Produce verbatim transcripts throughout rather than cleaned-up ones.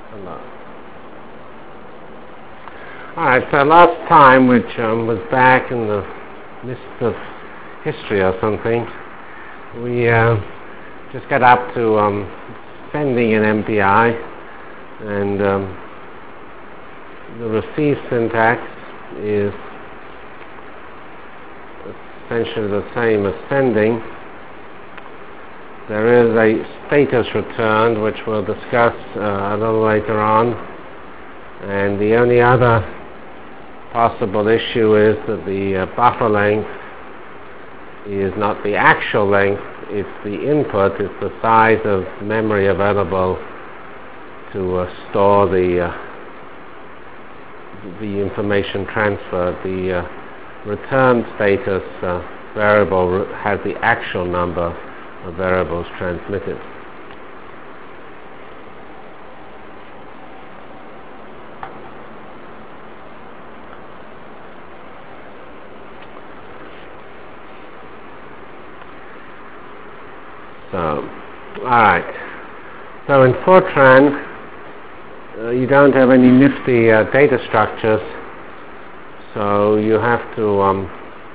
Hello. Alright, so last time, which um, was back in the midst of history or something, we uh, just got up to um, sending an M P I, and um, the receive syntax is essentially the same as sending. There is a status returned, which we'll discuss uh, a little later on, and the only other possible issue is that the uh, buffer length is not the actual length, it's the input, it's the size of memory available to uh, store the uh, the information transferred. The uh, return status uh, variable has the actual number of variables transmitted. So, alright. So in Fortran, uh, you don't have any nifty uh, data structures, so you have to um,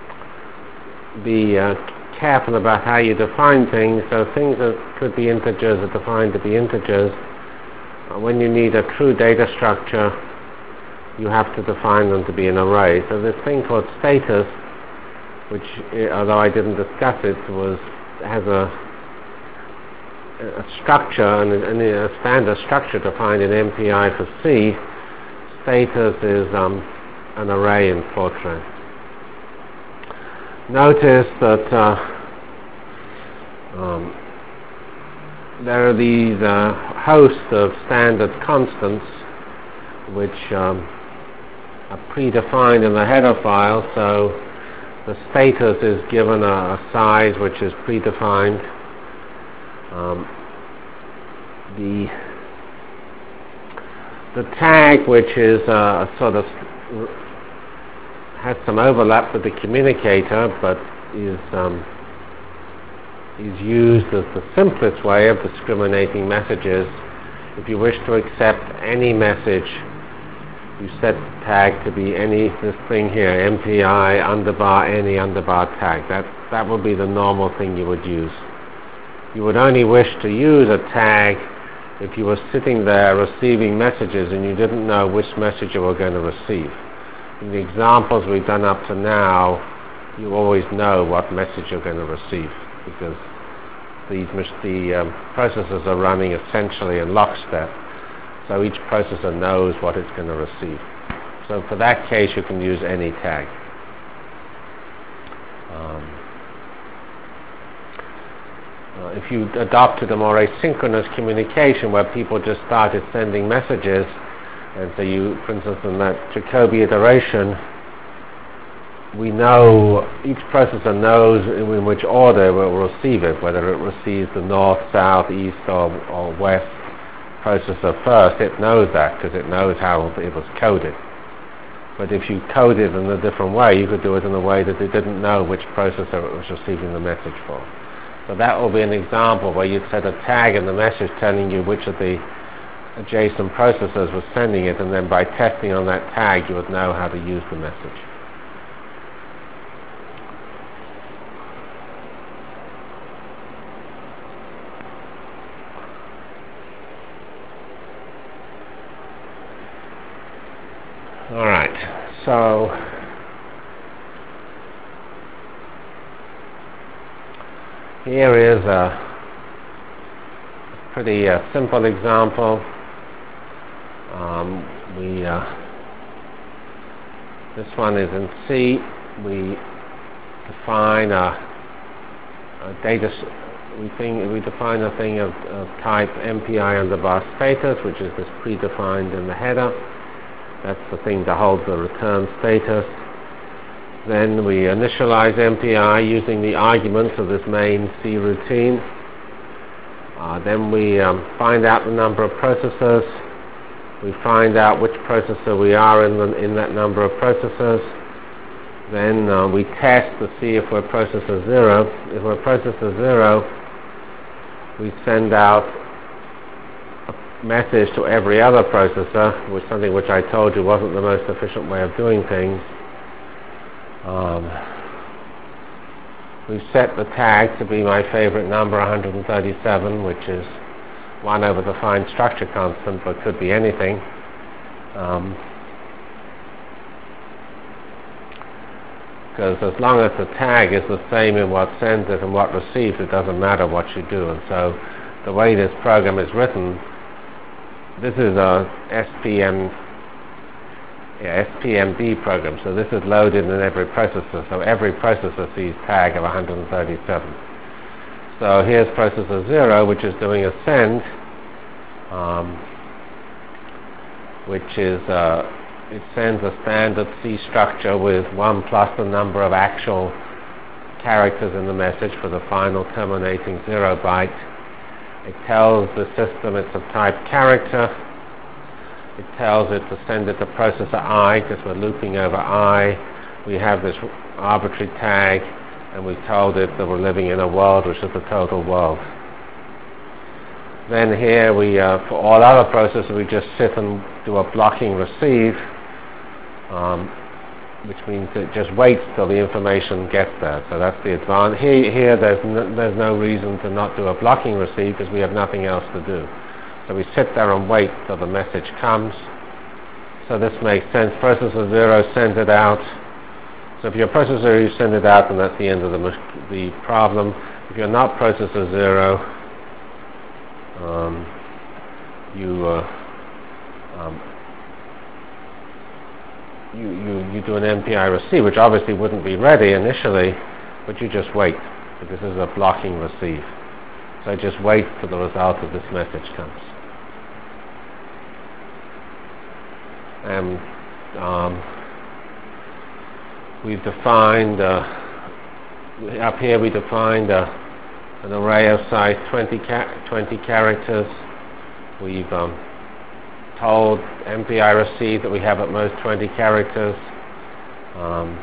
be uh, careful about how you define things. So things that could be integers are defined to be integers. Uh, when you need a true data structure, you have to define them to be an array. So this thing called status, which, although I didn't discuss it, was has a a structure, and a, a standard structure defined in M P I for C. Status is um, an array in Fortran. Notice that uh, um, there are these uh, hosts of standard constants which um, are predefined in the header file, so the status is given a, a size which is predefined. Um, the the tag, which is uh, sort of has some overlap with the communicator, but is um, is used as the simplest way of discriminating messages. If you wish to accept any message, you set the tag to be any this thing here, M P I underbar any underbar tag. That that would be the normal thing you would use. You would only wish to use a tag if you were sitting there receiving messages and you didn't know which message you were going to receive. In the examples we've done up to now, you always know what message you're going to receive, because these the um, processors are running essentially in lockstep, so each processor knows what it's going to receive. So for that case, you can use any tag. Um, Uh, if you adopted a more asynchronous communication where people just started sending messages, and so you, for instance, in that Jacobi iteration, we know, each processor knows in, in which order it will receive it, whether it receives the north, south, east, or, or west processor first. It knows that because it knows how it was coded. But if you code it in a different way, you could do it in a way that it didn't know which processor it was receiving the message for. So that will be an example where you'd set a tag in the message telling you which of the adjacent processors was sending it, and then by testing on that tag you would know how to use the message. Alright, so here is a pretty uh, simple example. Um, we uh, this one is in C. We define a, a data. We think we define a thing of, of type M P I underbar status, which is this predefined in the header. That's the thing to hold the return status. Then we initialize M P I using the arguments of this main C routine. Uh, then we um, find out the number of processors. We find out which processor we are in, the, in that number of processors. Then uh, we test to see if we're processor zero. If we're processor zero, we send out a message to every other processor, which something which I told you wasn't the most efficient way of doing things. Um, we've set the tag to be my favorite number, one hundred thirty-seven, which is one over the fine structure constant, but could be anything. Um, because as long as the tag is the same in what sends it and what receives, it doesn't matter what you do. And so the way this program is written, this is a S P M, yeah, S P M B program, so this is loaded in every processor, so every processor sees tag of one hundred thirty-seven. So here's processor zero, which is doing a send, um, which is uh, it sends a standard C structure with one plus the number of actual characters in the message for the final terminating zero byte. It tells the system it's a type character. It tells it to send it to processor I, because we're looping over I. We have this arbitrary tag, and we told it that we're living in a world which is the total world. Then here we, uh, for all other processors, we just sit and do a blocking receive, um, which means it just waits till the information gets there. So that's the advantage. Here, here there's, no, there's no reason to not do a blocking receive because we have nothing else to do. So we sit there and wait till the message comes. So this makes sense. Processor zero sends it out. So if you're processor, you send it out, and that's the end of the, the problem. If you're not processor zero, um, you, uh, um, you, you, you do an M P I receive, which obviously wouldn't be ready initially, but you just wait. So this is a blocking receive. So just wait till the result of this message comes. And um, we've defined, uh, up here we defined uh, an array of size twenty, ca twenty characters. We've um, told M P I receive that we have at most twenty characters. Um,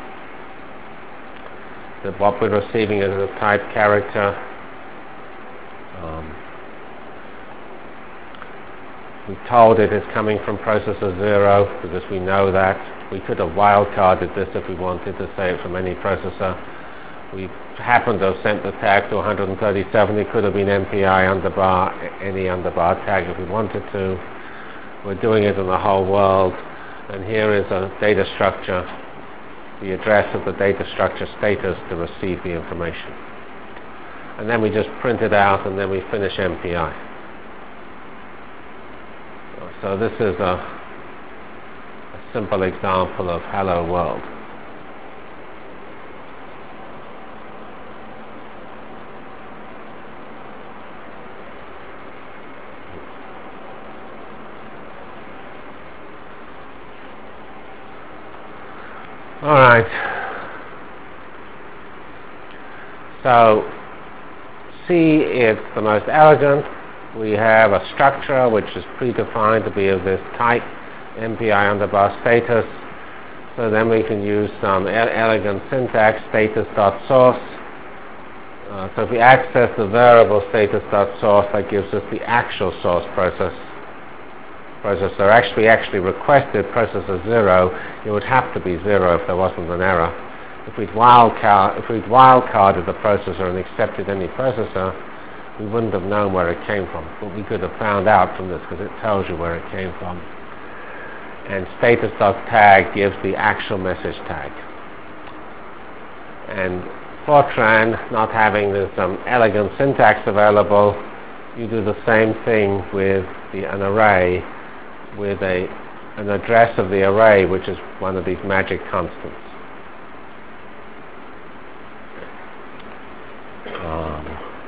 that what we're receiving is a type character. Um, we told it it's coming from processor zero because we know that. We could have wildcarded this if we wanted to say it from any processor. We happened to have sent the tag to one hundred thirty-seven. It could have been M P I underbar, any underbar tag if we wanted to. We're doing it in the whole world. And here is a data structure, the address of the data structure status to receive the information. And then we just print it out, and then we finish M P I. So this is a, a simple example of Hello World. All right. So C is the most elegant. We have a structure which is predefined to be of this type, M P I underbar status. So then we can use some e elegant syntax, status.source. Uh, so if we access the variable status.source, that gives us the actual source process. Processor actually actually requested processor zero. It would have to be zero if there wasn't an error. If we'd wildcard, if we'd wildcarded the processor and accepted any processor, we wouldn't have known where it came from. But we could have found out from this because it tells you where it came from. And status.tag gives the actual message tag. And Fortran, not having this um, elegant syntax available, you do the same thing with the, an array with a, an address of the array, which is one of these magic constants. Um,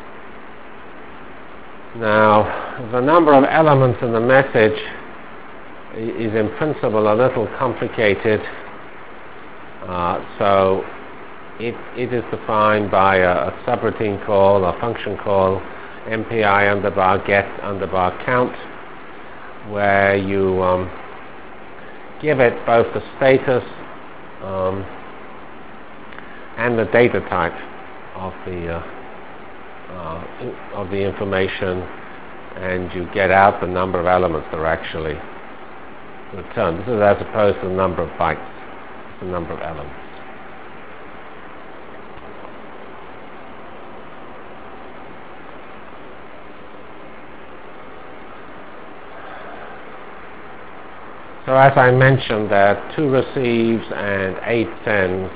now, the number of elements in the message is in principle a little complicated. Uh, so it, it is defined by a, a subroutine call, a function call, M P I underbar get underbar count, where you um, give it both the status um, and the data type of the uh, uh, of the information and you get out the number of elements that are actually returned. This is as opposed to the number of bytes, it's the number of elements. So as I mentioned, there are two receives and eight sends.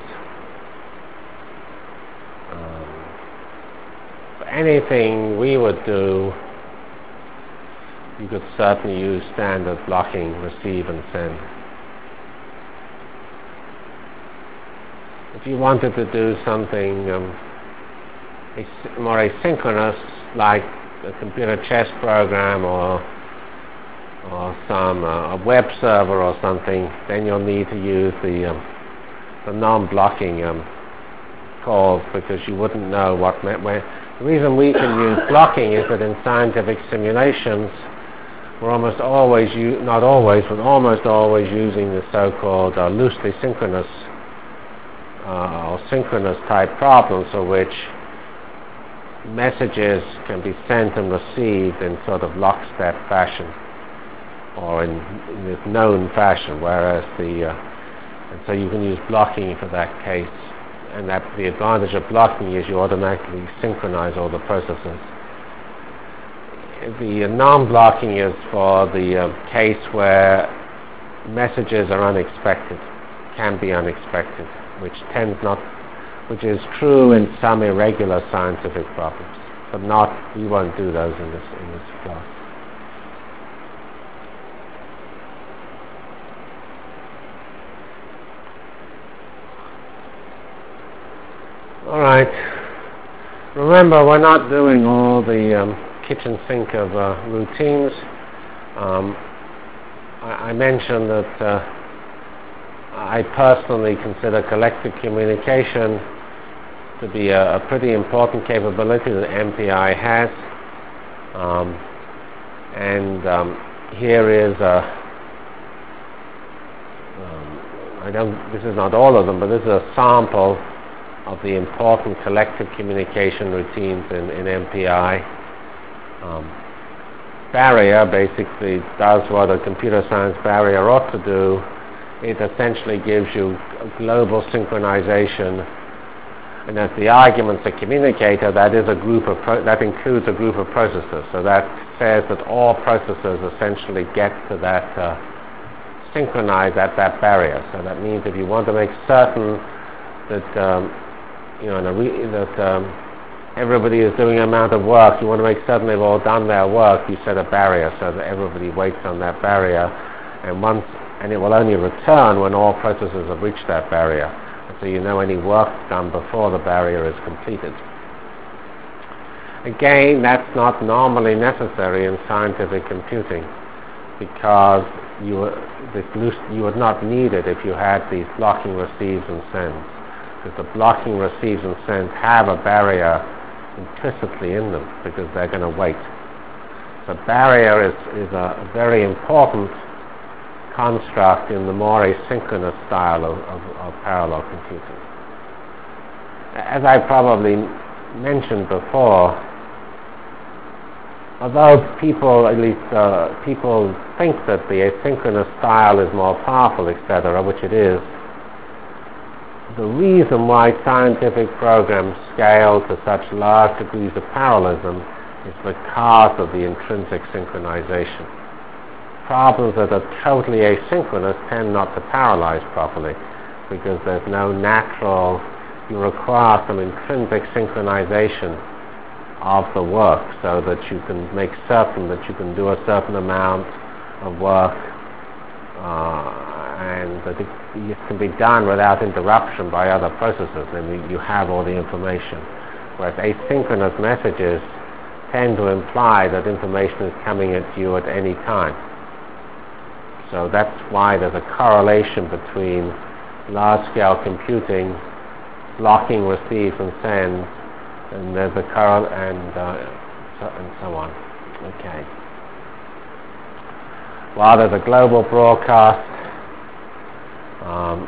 Um, for anything we would do, you could certainly use standard blocking, receive and send. If you wanted to do something um, as- more asynchronous, like a computer chess program or or some uh, a web server or something, then you'll need to use the um, the non-blocking um, calls, because you wouldn't know what me- where. The reason we can use blocking is that in scientific simulations we're almost always, u- not always, but almost always using the so-called uh, loosely synchronous uh, or synchronous type problems, for which messages can be sent and received in sort of lockstep fashion, or in, in this known fashion, whereas the uh, and so you can use blocking for that case, and that the advantage of blocking is you automatically synchronize all the processes. The uh, non-blocking is for the uh, case where messages are unexpected, can be unexpected, which tends not, which is true in some irregular scientific problems, but not, we won't do those in this in this class. All right. Remember, we're not doing all the um, kitchen sink of uh, routines. Um, I, I mentioned that uh, I personally consider collective communication to be a, a pretty important capability that M P I has. Um, and um, here is a, um, I don't, this is not all of them, but this is a sample of the important collective communication routines in, in M P I. Um, barrier basically does what a computer science barrier ought to do. It essentially gives you a global synchronization, and as the argument's a communicator, that is a group of pro- that includes a group of processors. So that says that all processors essentially get to that uh, synchronize at that barrier. So that means if you want to make certain that um, you know, in a re- that um, everybody is doing an amount of work, you want to make certain they've all done their work, you set a barrier so that everybody waits on that barrier, and once, and it will only return when all processes have reached that barrier. And so you know any work done before the barrier is completed. Again, that's not normally necessary in scientific computing, because you, this loose, you would not need it if you had these blocking receives and sends. Because the blocking receives and sends have a barrier implicitly in them, because they're going to wait. The barrier is, is a very important construct in the more asynchronous style of, of, of parallel computing. As I probably mentioned before, although people, at least uh, people think that the asynchronous style is more powerful, et cetera, which it is, the reason why scientific programs scale to such large degrees of parallelism is because of the intrinsic synchronization. Problems that are totally asynchronous tend not to parallelize properly, because there's no natural, you require some intrinsic synchronization of the work so that you can make certain that you can do a certain amount of work uh, and that it, it can be done without interruption by other processes, and you have all the information. Whereas asynchronous messages tend to imply that information is coming at you at any time. So that's why there's a correlation between large-scale computing, blocking receives and sends, and there's a correl and uh, so, and so on. Okay. While there's a global broadcast, um,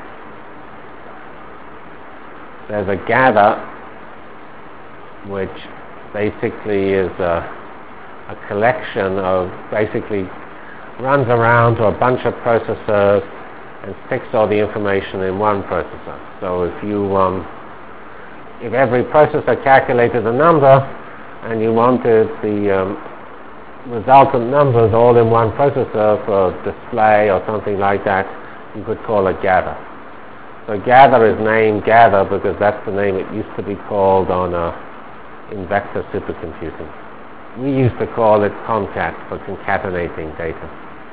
there's a gather, which basically is a, a collection of basically runs around to a bunch of processors and sticks all the information in one processor. So if you um, if every processor calculated a number and you wanted the um, resultant numbers all in one processor for display or something like that, you could call it gather. So gather is named gather because that's the name it used to be called on uh, in vector supercomputing. We used to call it concat for concatenating data.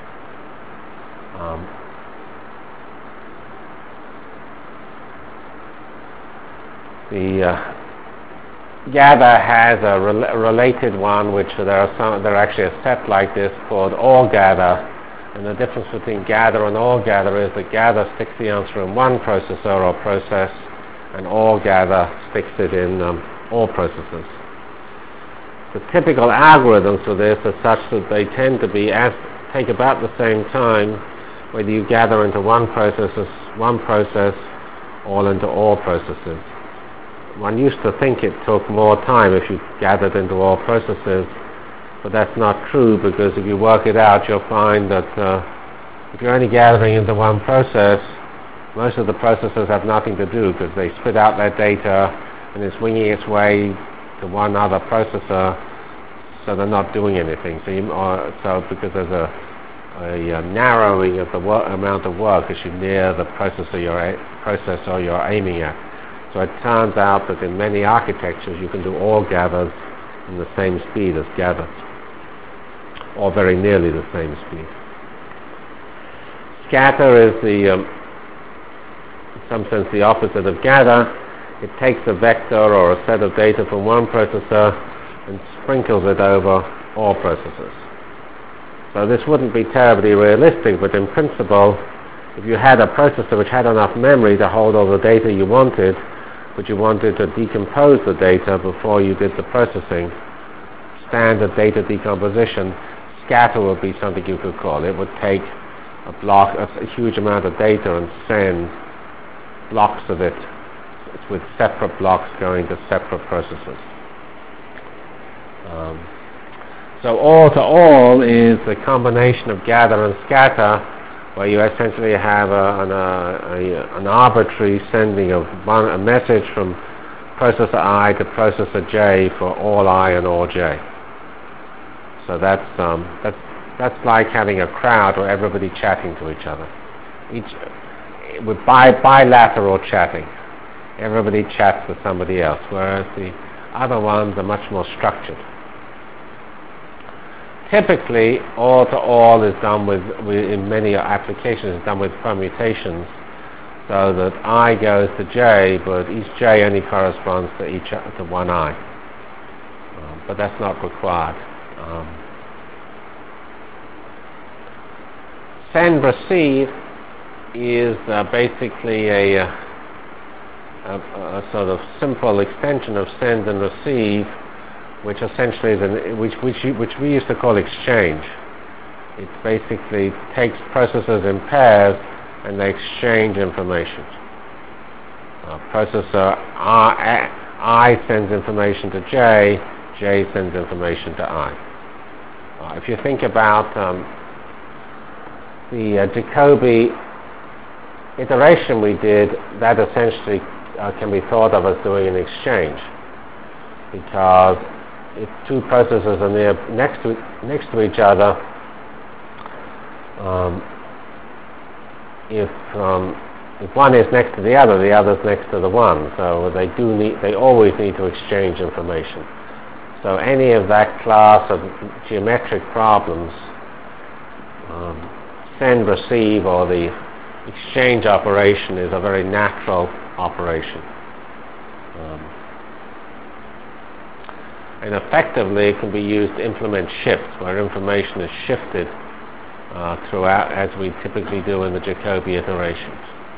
Um, the uh, gather has a rel- related one, which there are some. There are actually a set like this called all gather. And the difference between gather and all gather is that gather sticks the answer in one processor or process, and all gather sticks it in um, all processors. The typical algorithms for this are such that they tend to be as take about the same time, whether you gather into one process, one process, or into all processes. One used to think it took more time if you gathered into all processes, but that's not true, because if you work it out, you'll find that uh, if you're only gathering into one process, most of the processors have nothing to do because they spit out their data and it's winging its way to one other processor, so they're not doing anything. So, you, or, so because there's a, a, a narrowing of the wor- amount of work as you near the processor you're, a- processor you're aiming at. So it turns out that in many architectures you can do all gathers in the same speed as gathers, or very nearly the same speed. Scatter is the, um, in some sense, the opposite of gather. It takes a vector or a set of data from one processor and sprinkles it over all processors. So this wouldn't be terribly realistic, but in principle, if you had a processor which had enough memory to hold all the data you wanted, but you wanted to decompose the data before you did the processing, standard data decomposition, scatter would be something you could call. It would take a block, a, a huge amount of data, and send blocks of it with separate blocks going to separate processors. Um, so all to all is the combination of gather and scatter, where you essentially have a, an, a, a, an arbitrary sending of one, a message from processor I to processor J for all I and all J. So that's um, that's that's like having a crowd where everybody chatting to each other, each with bi- bilateral chatting. Everybody chats with somebody else, whereas the other ones are much more structured. Typically, all to all is done with, with in many applications, is done with permutations, so that I goes to J, but each J only corresponds to each to one I. Um, but that's not required. Um, send receive is uh, basically a, a, a sort of simple extension of send and receive, which essentially is an, which which you, which we used to call exchange. It basically takes processors in pairs and they exchange information. Uh, processor I, I sends information to J, J sends information to I. Uh, if you think about um, the uh, Jacobi iteration we did, that essentially uh, can be thought of as doing an exchange, because if two processors are near next to next to each other, um, if um, if one is next to the other, the other is next to the one. So they do need, they always need to exchange information. So any of that class of geometric problems, um, send, receive, or the exchange operation is a very natural operation. Um, and effectively it can be used to implement shifts, where information is shifted uh, throughout, as we typically do in the Jacobi iterations.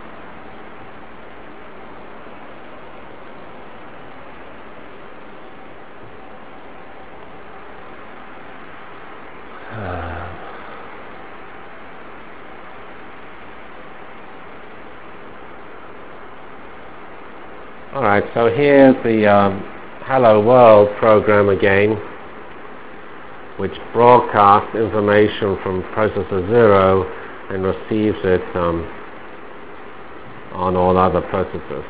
Alright, so here's the um, Hello World program again. which broadcasts information from processor zero and receives it um, on all other processors.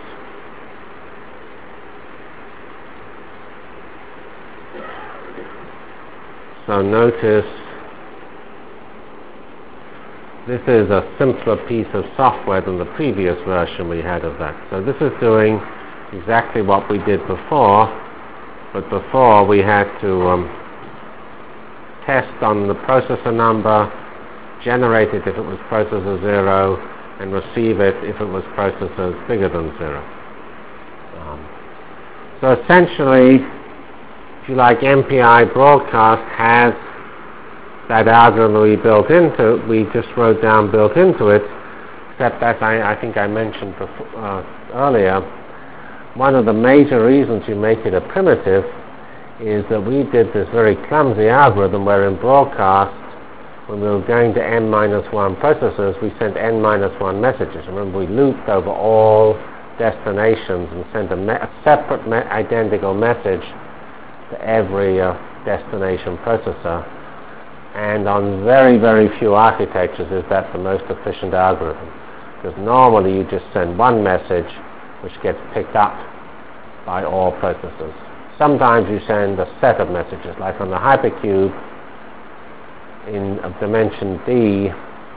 So notice this is a simpler piece of software than the previous version we had of that. So this is doing exactly what we did before, but before we had to um, test on the processor number, generate it if it was processor zero, and receive it if it was processors bigger than zero. Um, so essentially, if you like, M P I broadcast has that algorithm we built into, we just wrote down built into it, except as I, I think I mentioned before, uh, earlier, one of the major reasons you make it a primitive is that we did this very clumsy algorithm where in broadcast, when we were going to n minus one processors, we sent n minus one messages. Remember, we looped over all destinations and sent a, me a separate me identical message to every uh, destination processor. And on very, very few architectures is that the most efficient algorithm. Because normally you just send one message which gets picked up by all processors. Sometimes you send a set of messages, like on the Hypercube in of dimension D,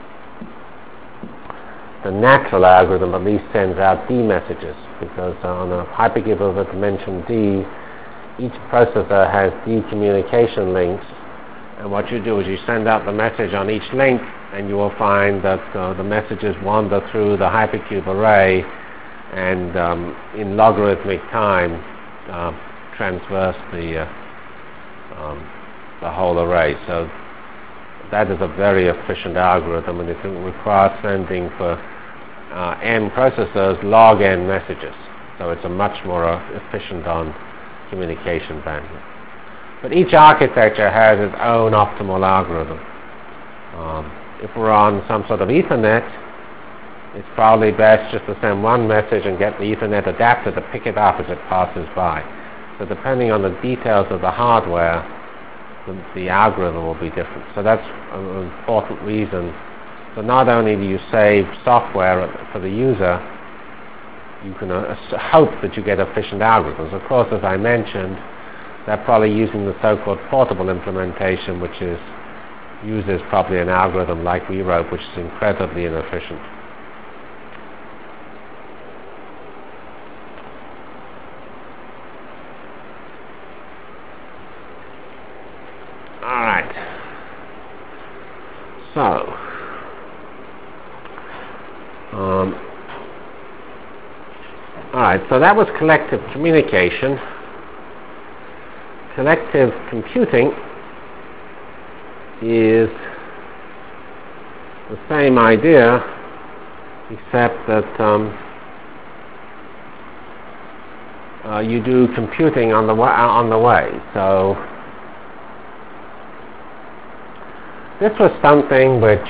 the natural algorithm at least sends out D messages, because uh, on a Hypercube of a dimension D, each processor has D communication links, and what you do is you send out the message on each link, and you will find that uh, the messages wander through the Hypercube array and um, in logarithmic time uh, transverse the uh, um, the whole array. So that is a very efficient algorithm, and it requires sending for uh, n processors log n messages. So it's a much more uh, efficient on communication bandwidth. But each architecture has its own optimal algorithm. Um, if we're on some sort of Ethernet, it's probably best just to send one message and get the Ethernet adapter to pick it up as it passes by. So depending on the details of the hardware, the, the algorithm will be different. So that's an important reason. So not only do you save software for the user, you can uh, hope that you get efficient algorithms. Of course, as I mentioned, they're probably using the so-called portable implementation, which is uses probably an algorithm like we wrote, which is incredibly inefficient. All right. So, um, all right. So that was collective communication. Collective computing is the same idea, except that um, uh, you do computing on the wa on the way. So this was something which,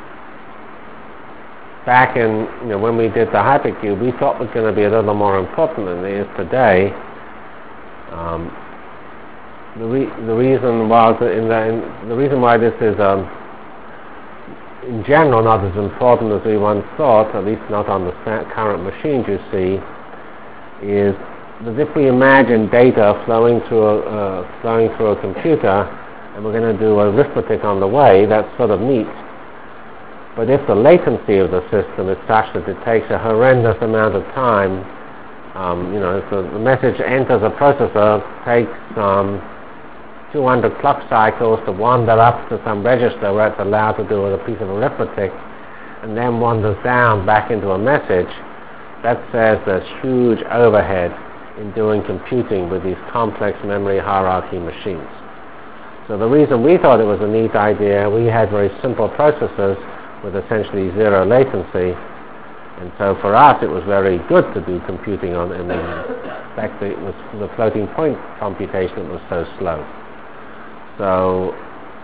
back in you know when we did the Hypercube, we thought was going to be a little more important than it is today. Um, The, re the reason was in the, in the reason why this is um, in general not as important as we once thought, at least not on the current machines you see, is that if we imagine data flowing through a, uh, flowing through a computer, and we're going to do arithmetic on the way, that's sort of neat. But if the latency of the system is such that it takes a horrendous amount of time, um, you know, if the, the message enters a processor, takes um, two hundred clock cycles to wander up to some register where it's allowed to do a piece of arithmetic, and then wanders down back into a message, that says there's huge overhead in doing computing with these complex memory hierarchy machines. So the reason we thought it was a neat idea, we had very simple processors with essentially zero latency, and so for us it was very good to do computing on, and in fact it was the floating point computation that was so slow. So,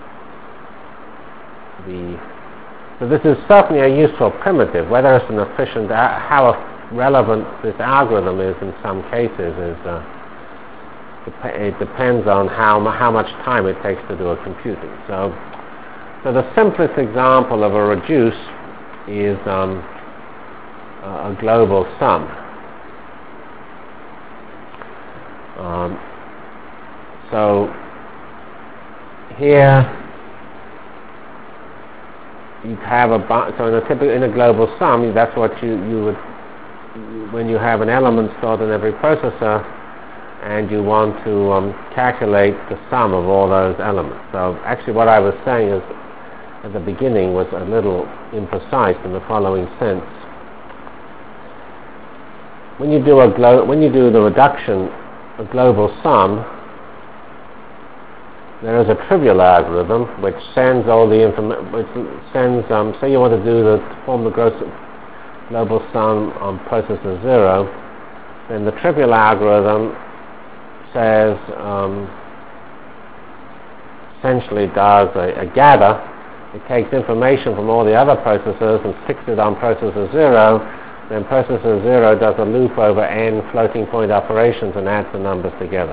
the, so this is certainly a useful primitive. Whether it's an efficient, uh, how relevant this algorithm is in some cases is uh, dep- it depends on how, mu- how much time it takes to do a computing. So, so the simplest example of a reduce is um, a a global sum. Um, so here you have a bu- so in a typical in a global sum, that's what you you would when you have an element stored in every processor, and you want to um, calculate the sum of all those elements. So actually, what I was saying is at the beginning was a little imprecise in the following sense. When you do a glo- when you do the reduction, a global sum, there is a trivial algorithm which sends all the information, which sends, um, say you want to do the, to form the gross global sum on processor zero, then the trivial algorithm says, um, essentially does a, a gather. It takes information from all the other processors and sticks it on processor zero, then processor zero does a loop over n floating point operations and adds the numbers together.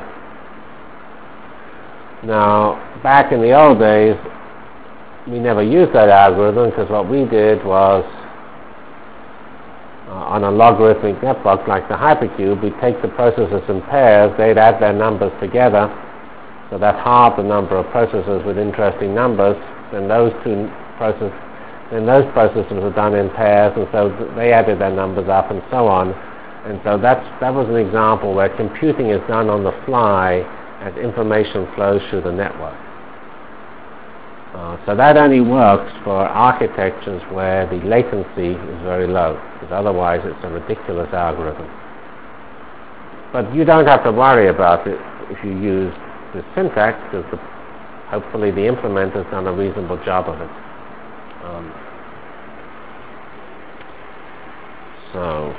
Now, back in the old days, we never used that algorithm because what we did was, uh, on a logarithmic network like the hypercube, we'd take the processors in pairs, they'd add their numbers together, so that halved the number of processors with interesting numbers, then those two process, then those processors were done in pairs, and so th- they added their numbers up and so on. And so that's, that was an example where computing is done on the fly as information flows through the network. Uh, so that only works for architectures where the latency is very low, because otherwise it's a ridiculous algorithm. But you don't have to worry about it if you use this syntax, because the, hopefully the implementer's done a reasonable job of it. Um, so,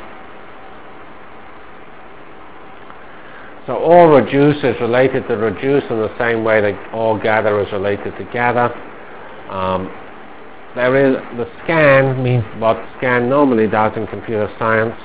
so all reduce is related to reduce in the same way that all gather is related to gather. Um, there is the scan means what scan normally does in computer science.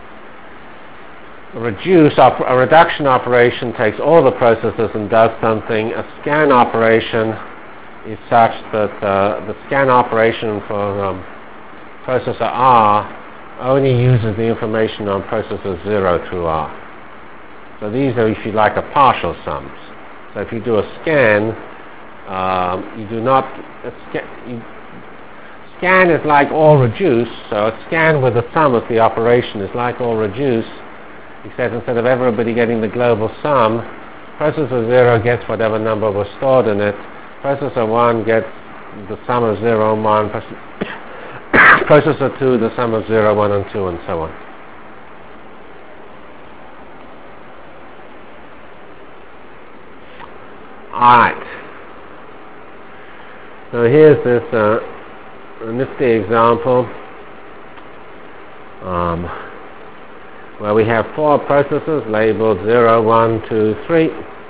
A reduce op- a reduction operation takes all the processors and does something. A scan operation is such that uh, the scan operation for um, processor R only uses the information on processor zero through R. So these are, if you like, a partial sums. So if you do a scan, um, you do not a sca- you, scan is like all reduce. So a scan with the sum of the operation is like all reduce, except instead of everybody getting the global sum, processor zero gets whatever number was stored in it. Processor one gets the sum of zero and one. Processor two, the sum of zero, one, and two, and so on. All right. So here's this uh, nifty example um, where we have four processors labeled zero, one, two, three.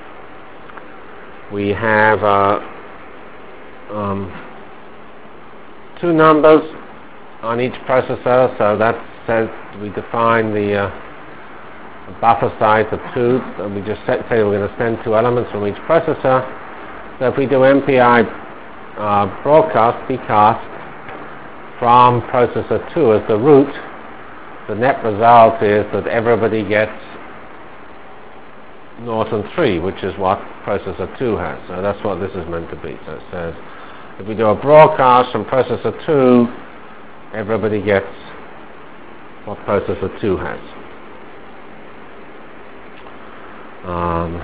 We have uh, um, two numbers on each processor, so that says we define the uh, buffer size of two, and we just set, say we're going to send two elements from each processor. So if we do M P I uh, broadcast, bcast, from processor two as the root, the net result is that everybody gets naught and three, which is what processor two has. So that's what this is meant to be. So it says if we do a broadcast from processor two, everybody gets what processor two has. Um,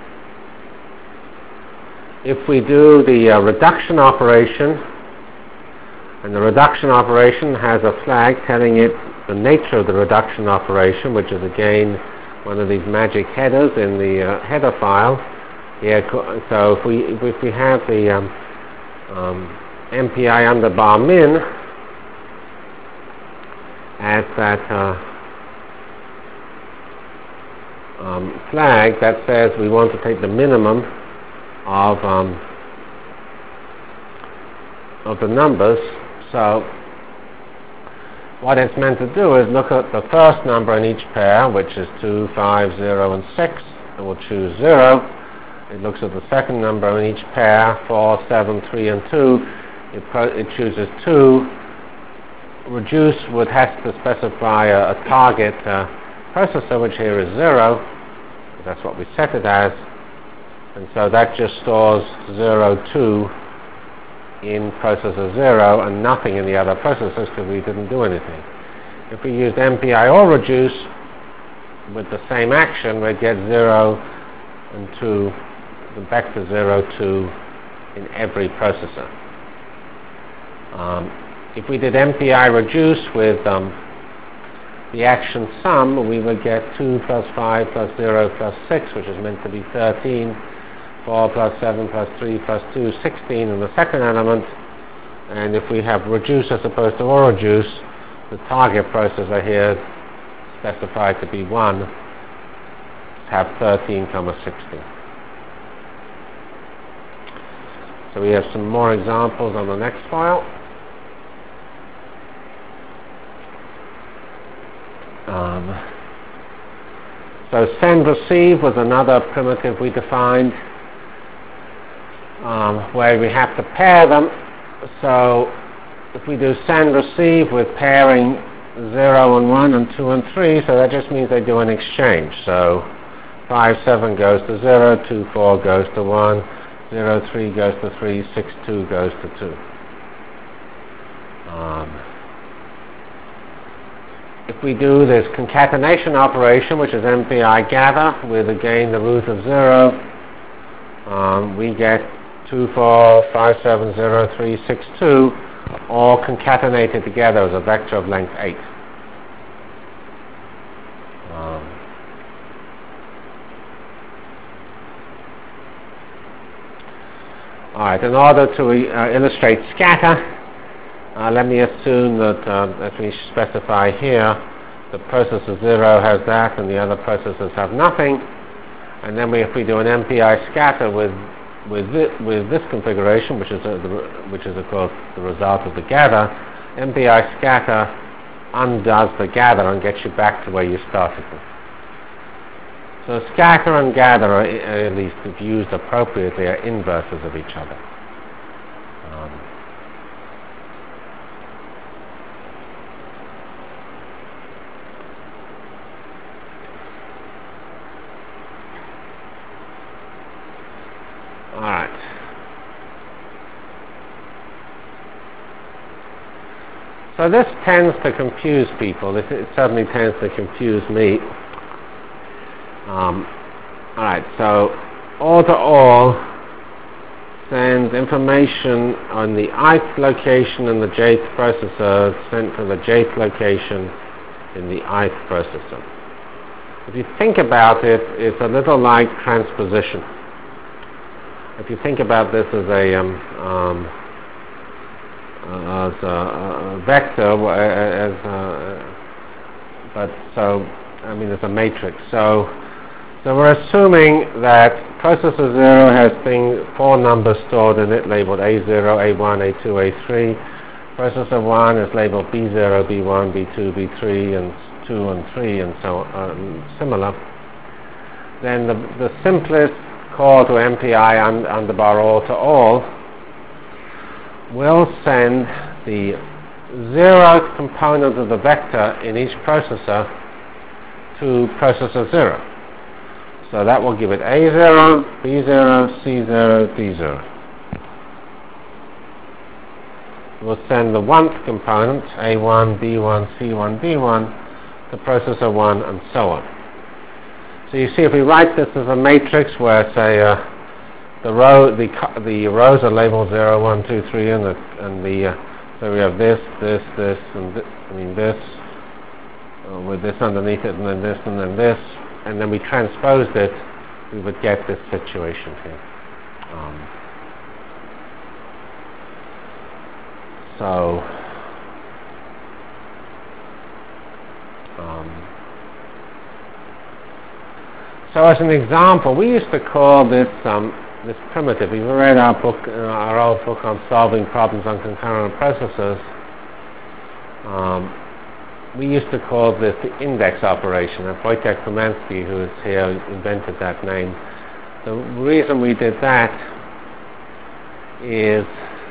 if we do the uh, reduction operation, and the reduction operation has a flag telling it the nature of the reduction operation, which is again one of these magic headers in the uh, header file. Here, so if we if we have the um, um, M P I under bar min as that uh, um, flag that says we want to take the minimum of um, of the numbers. So what it's meant to do is look at the first number in each pair, which is two, five, zero, and six, it will choose zero. It looks at the second number in each pair, four, seven, three, and two. It, pro it chooses two. Reduce would have to specify a, a target uh, processor, which here is zero. That's what we set it as. And so that just stores zero, two in processor zero and nothing in the other processors because we didn't do anything. If we used M P I or reduce with the same action, we'd get zero and two, the vector zero, two in every processor. Um, if we did M P I reduce with um, the action sum, we would get two plus five plus zero plus six, which is meant to be thirteen, four plus seven plus three plus two, sixteen in the second element. And if we have reduce as opposed to or reduce, the target processor here specified to be one, have thirteen comma sixteen. So we have some more examples on the next file. Um, so send receive was another primitive we defined um, where we have to pair them. So if we do send receive with pairing zero and one and two and three, so that just means they do an exchange. So five, seven goes to zero, two, four goes to one, zero, three goes to three, six, two goes to two. Um, If we do this concatenation operation, which is M P I gather, with again the root of zero, um, we get two, four, five, seven, zero, three, six, two, all concatenated together as a vector of length eight. Um, all right, in order to uh, illustrate scatter, Uh, let me assume that, uh, as we specify here, the processor zero has that and the other processors have nothing. And then we, if we do an M P I scatter with with, thi with this configuration, which is, uh, the, which is of course the result of the gather, M P I scatter undoes the gather and gets you back to where you started from. So scatter and gather, are, at least if used appropriately, are inverses of each other. Um, Alright. So this tends to confuse people. This, it certainly tends to confuse me. Um, Alright, so all to all sends information on the ith location in the jth processor sent to the jth location in the ith processor. If you think about it, it's a little like transposition. If you think about this as a, um, um, uh, as a, a vector, as a, but so, I mean, as a matrix. So, so we're assuming that processor zero has thing, four numbers stored in it, labeled A zero, A one, A two, A three. Processor one is labeled B zero, B one, B two, B three, and two and three, and so on, similar. Then the, the simplest call to M P I un, underbar all to all will send the zeroth component of the vector in each processor to processor zero. So that will give it A zero, B zero, C zero, D zero. We'll send the oneth component, A one, B one, C one, D one, to processor one, and so on. So you see, if we write this as a matrix where, say, uh, the row, the the rows are labeled zero, one, two, three, and the and the uh, so we have this, this, this, and this, I mean this, uh, with this underneath it, and then this, and then this, and then we transposed it, we would get this situation here. Um, so. Um, So as an example, we used to call this um, this primitive. We've read our book, uh, our old book on solving problems on concurrent processors. Um, we used to call this the index operation, and Wojciech Pomansky, who is here, invented that name. The reason we did that is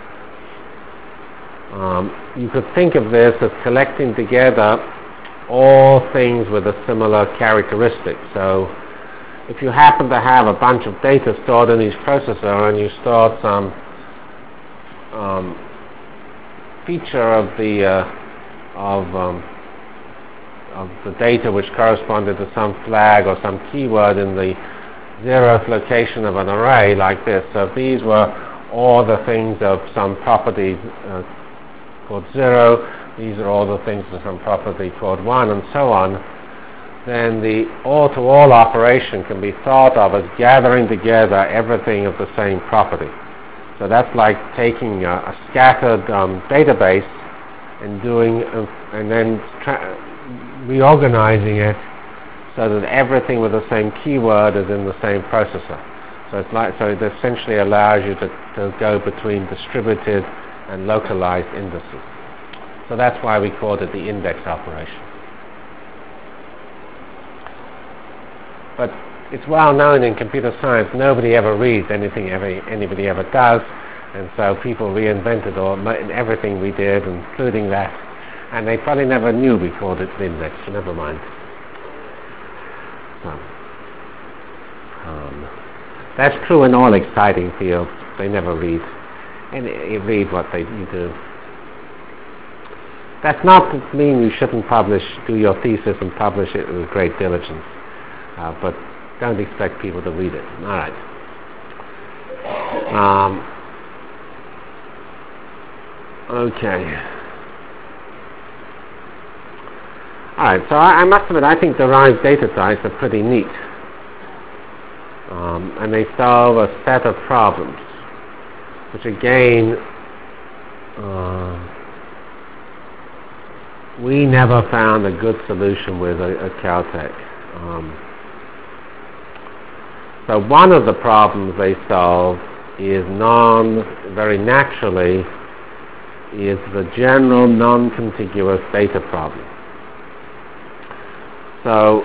um, you could think of this as collecting together all things with a similar characteristic. So if you happen to have a bunch of data stored in each processor and you stored some um, feature of the uh, of um, of the data which corresponded to some flag or some keyword in the zeroth location of an array like this. So if these were all the things of some property uh, called zero, these are all the things of some property called one, and so on, then the all-to-all operation can be thought of as gathering together everything of the same property. So that's like taking a, a scattered um, database and doing, uh, and then tra- reorganizing it so that everything with the same keyword is in the same processor. So it's like, so it essentially allows you to, to go between distributed and localized indices. So that's why we called it the index operation. But it's well known in computer science, nobody ever reads anything ever, anybody ever does, and so people reinvented all, everything we did, including that, and they probably never knew we called it the index, so never mind. So, um, that's true in all exciting fields. They never read, and you read what they you do. That's not to mean you shouldn't publish, do your thesis and publish it with great diligence, uh, but don't expect people to read it. All right. Um, okay. All right, so I, I must admit, I think derived data types are pretty neat. Um, and they solve a set of problems, which again, uh, we never found a good solution with at Caltech. Um, so one of the problems they solve is non, very naturally, is the general non-contiguous data problem. So,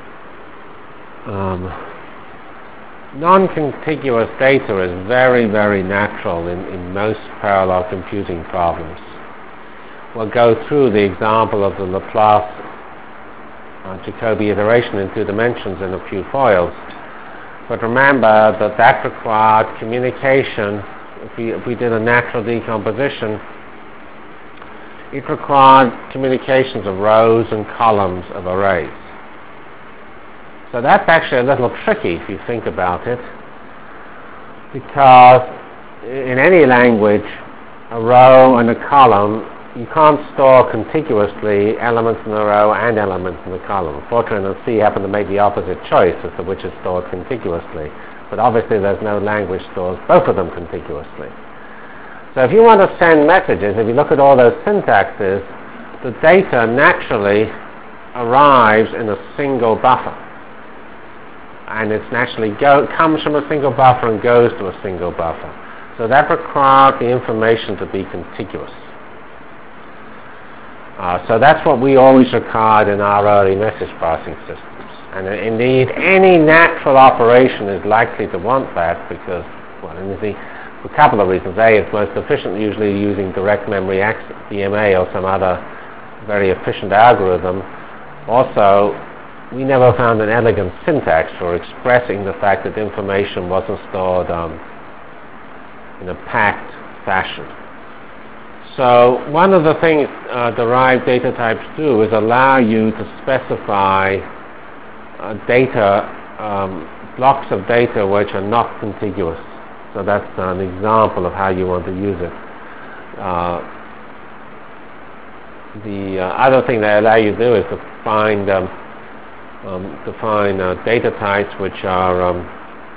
um, non-contiguous data is very, very natural in, in most parallel computing problems. We'll go through the example of the Laplace uh, Jacobi iteration in two dimensions in a few foils. But remember that that required communication. If we, if we did a natural decomposition, it required communications of rows and columns of arrays. So that's actually a little tricky if you think about it, because in any language, a row and a column, you can't store contiguously elements in the row and elements in the column. Fortran and C happen to make the opposite choice as to which is stored contiguously, but obviously there's no language stores both of them contiguously. So if you want to send messages, if you look at all those syntaxes, the data naturally arrives in a single buffer. And it's naturally go, comes from a single buffer and goes to a single buffer. So that requires the information to be contiguous. Uh, so that's what we always required in our early message passing systems. And uh, indeed, any natural operation is likely to want that because, well, in the, for a couple of reasons. A, it's most efficient usually using direct memory access, D M A or some other very efficient algorithm. Also, we never found an elegant syntax for expressing the fact that information wasn't stored um, in a packed fashion. So one of the things uh, derived data types do is allow you to specify uh, data, um, blocks of data which are not contiguous. So that's an example of how you want to use it. Uh, the uh, other thing they allow you to do is to find um, Um, define uh, data types which are um,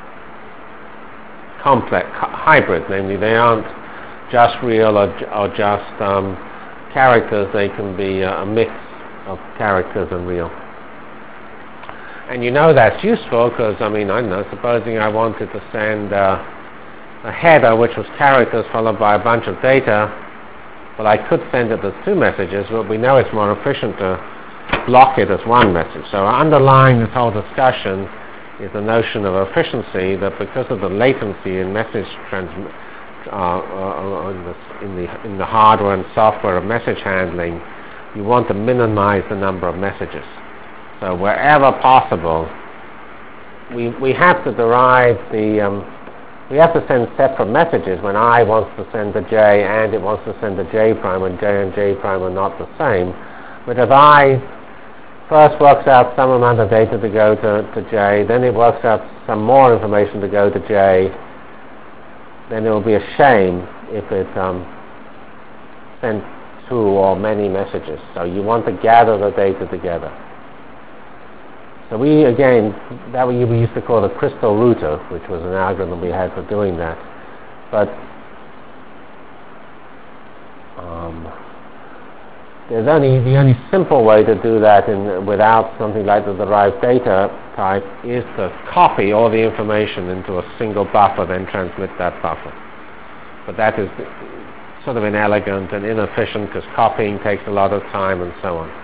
complex, hybrid, namely they aren't just real or, or just um, characters, they can be uh, a mix of characters and real. And you know that's useful because, I mean, I don't know, supposing I wanted to send uh, a header which was characters followed by a bunch of data, But I could send it as two messages, but we know it's more efficient to block it as one message. So underlying this whole discussion is the notion of efficiency, that because of the latency in message transmission, uh, uh, in, the, in, the, in the hardware and software of message handling, you want to minimize the number of messages. So wherever possible, we, we have to derive the, um, we have to send separate messages when I wants to send to J and it wants to send to J prime, and J and J prime are not the same. But if I first works out some amount of data to go to, to J, then it works out some more information to go to J, then it will be a shame if it um, sent two or many messages. So you want to gather the data together. So we, again, that we used to call the crystal router, which was an algorithm we had for doing that. But um, there's only the only simple way to do that in, without something like the derived data type is to copy all the information into a single buffer, then transmit that buffer. But that is sort of inelegant and inefficient because copying takes a lot of time and so on.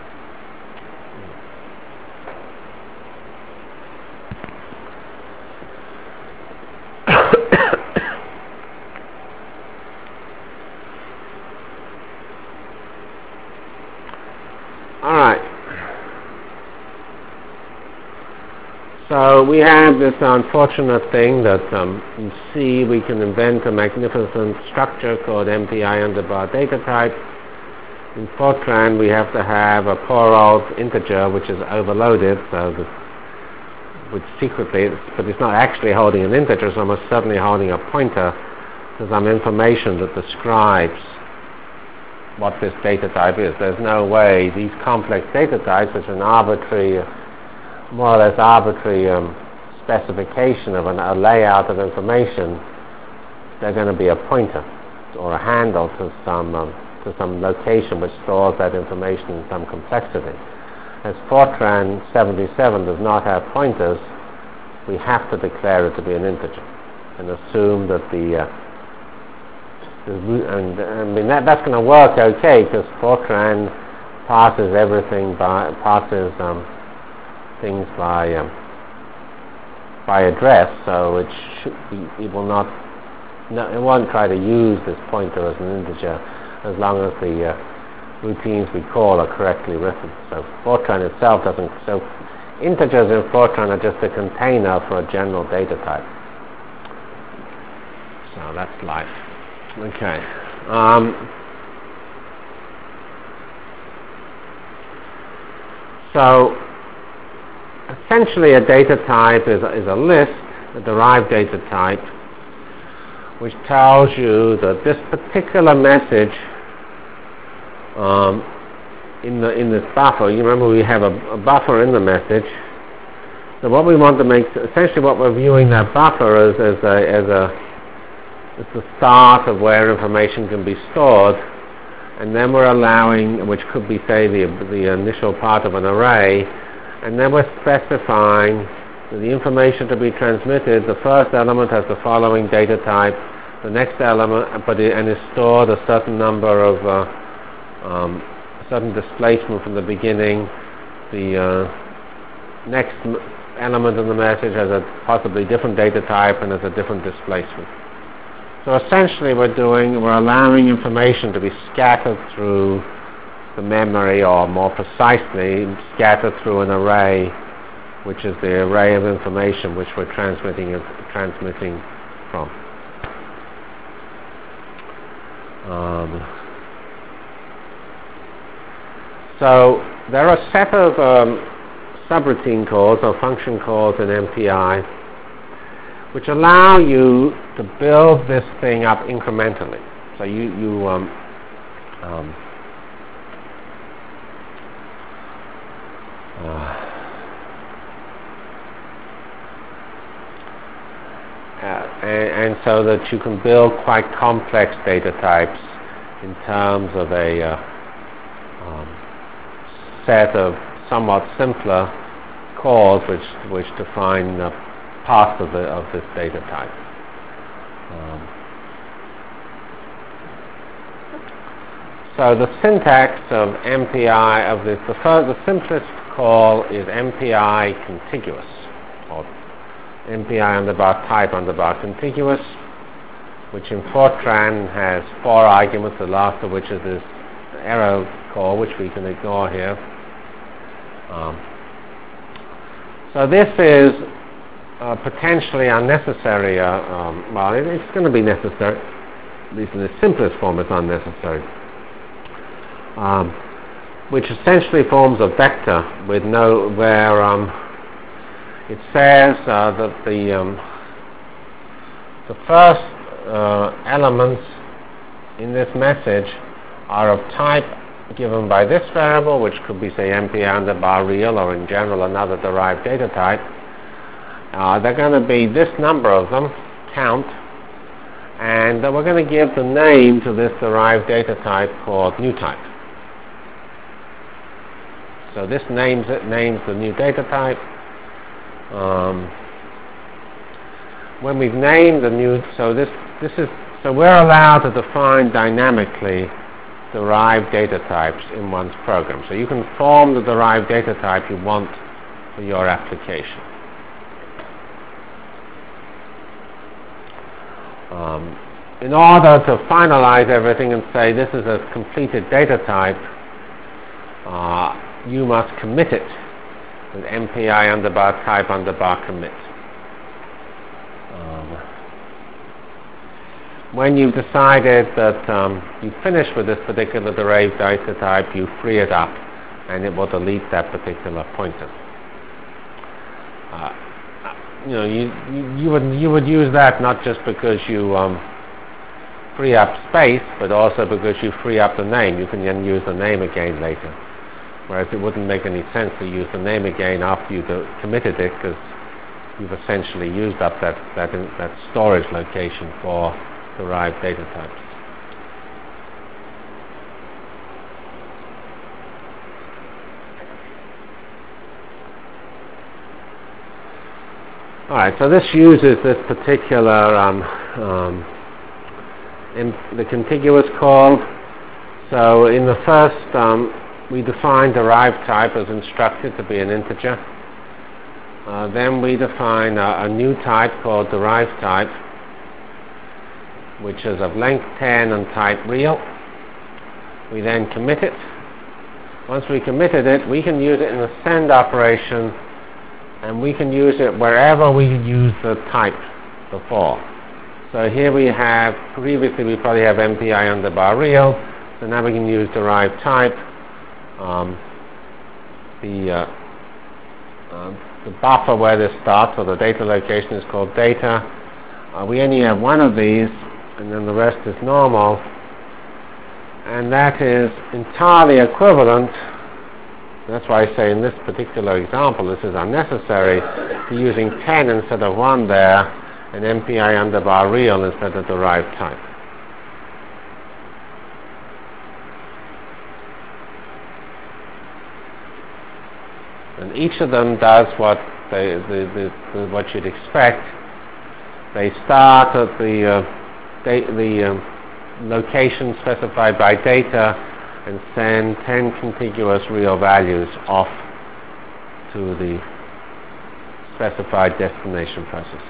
So we have this unfortunate thing that um, in C we can invent a magnificent structure called M P I underbar data type. In Fortran we have to have a poor old integer which is overloaded, so the, which secretly, but it's not actually holding an integer, it's almost certainly holding a pointer to some information that describes what this data type is. There's no way these complex data types, which are an arbitrary, more or less arbitrary um, specification of an, a layout of information, they're going to be a pointer or a handle to some um, to some location which stores that information in some complexity. As Fortran seventy-seven does not have pointers, we have to declare it to be an integer and assume that the uh, and I mean that that's going to work okay because Fortran passes everything by passes um, things by um, by address, so it should be, it will not no, it won't try to use this pointer as an integer as long as the uh, routines we call are correctly written. So Fortran itself doesn't. So integers in Fortran are just a container for a general data type. So that's life. Okay. Um, so essentially, a data type is, is a list, a derived data type, which tells you that this particular message um, in the in this buffer. You remember we have a, a buffer in the message. So what we want to make, essentially, what we're viewing that buffer as as a as a It's the start of where information can be stored, and then we're allowing, which could be, say, the, the initial part of an array, and then we're specifying the information to be transmitted. The first element has the following data type, the next element, but it, and is stored a certain number of, uh, um, a certain displacement from the beginning. The uh, next m- element in the message has a possibly different data type and has a different displacement. So essentially we're doing, we're allowing information to be scattered through the memory, or more precisely, scattered through an array, which is the array of information which we're transmitting transmitting from. Um, so there are a set of um, subroutine calls or function calls in M P I which allow you to build this thing up incrementally. So you, you um, um, uh, uh, and, and so that you can build quite complex data types in terms of a uh, um, set of somewhat simpler calls which, which define uh, parts of, the, of this data type. Um, So the syntax of M P I of this, the, first, the simplest call is M P I contiguous, or M P I underbar type underbar contiguous, which in Fortran has four arguments, the last of which is this arrow call, which we can ignore here. Um, so this is uh, potentially unnecessary. Uh, um, well, it, it's going to be necessary. At least in the simplest form, it's unnecessary. Um, which essentially forms a vector with no where um, it says uh, that the um, the first uh, elements in this message are of type given by this variable, which could be, say, M P I underbar real, or in general another derived data type. Uh, they're going to be this number of them, count, and uh, we're going to give the name to this derived data type called new type. So this names it, names the new data type. Um, when we've named the new, so this this is so we're allowed to define dynamically derived data types in one's program. So you can form the derived data type you want for your application. Um, in order to finalize everything and say this is a completed data type, uh, you must commit it with M P I underbar type underbar commit. Um, when you've decided that um, you've finished with this particular derived data type, you free it up and it will delete that particular pointer. Uh, you know, you, you, you, would, you would use that not just because you um, free up space, but also because you free up the name. You can then use the name again later. Whereas it wouldn't make any sense to use the name again after you've committed it, because you've essentially used up that, that, in, that storage location for derived data types. Alright, so this uses this particular um, um, in the contiguous call. So in the first um, we define derived type as instructed to be an integer. Uh, then we define a, a new type called derived type, which is of length ten and type real. We then commit it. Once we committed it, we can use it in the send operation, and we can use it wherever we use the type before. So here we have, previously we probably have M P I underbar real, so now we can use derived type. Um, the, uh, uh, the buffer where this starts, or the data location, is called data. Uh, we only have one of these, and then the rest is normal. And that is entirely equivalent, that's why I say in this particular example this is unnecessary, to using ten instead of one there, and M P I underbar real instead of derived type. And each of them does what they, the, the, the, what you'd expect. They start at the, uh, da the um, location specified by data and send ten contiguous real values off to the specified destination processor.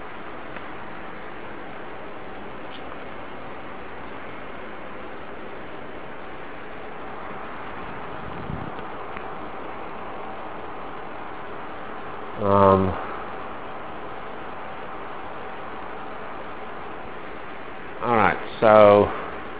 Um, all right, so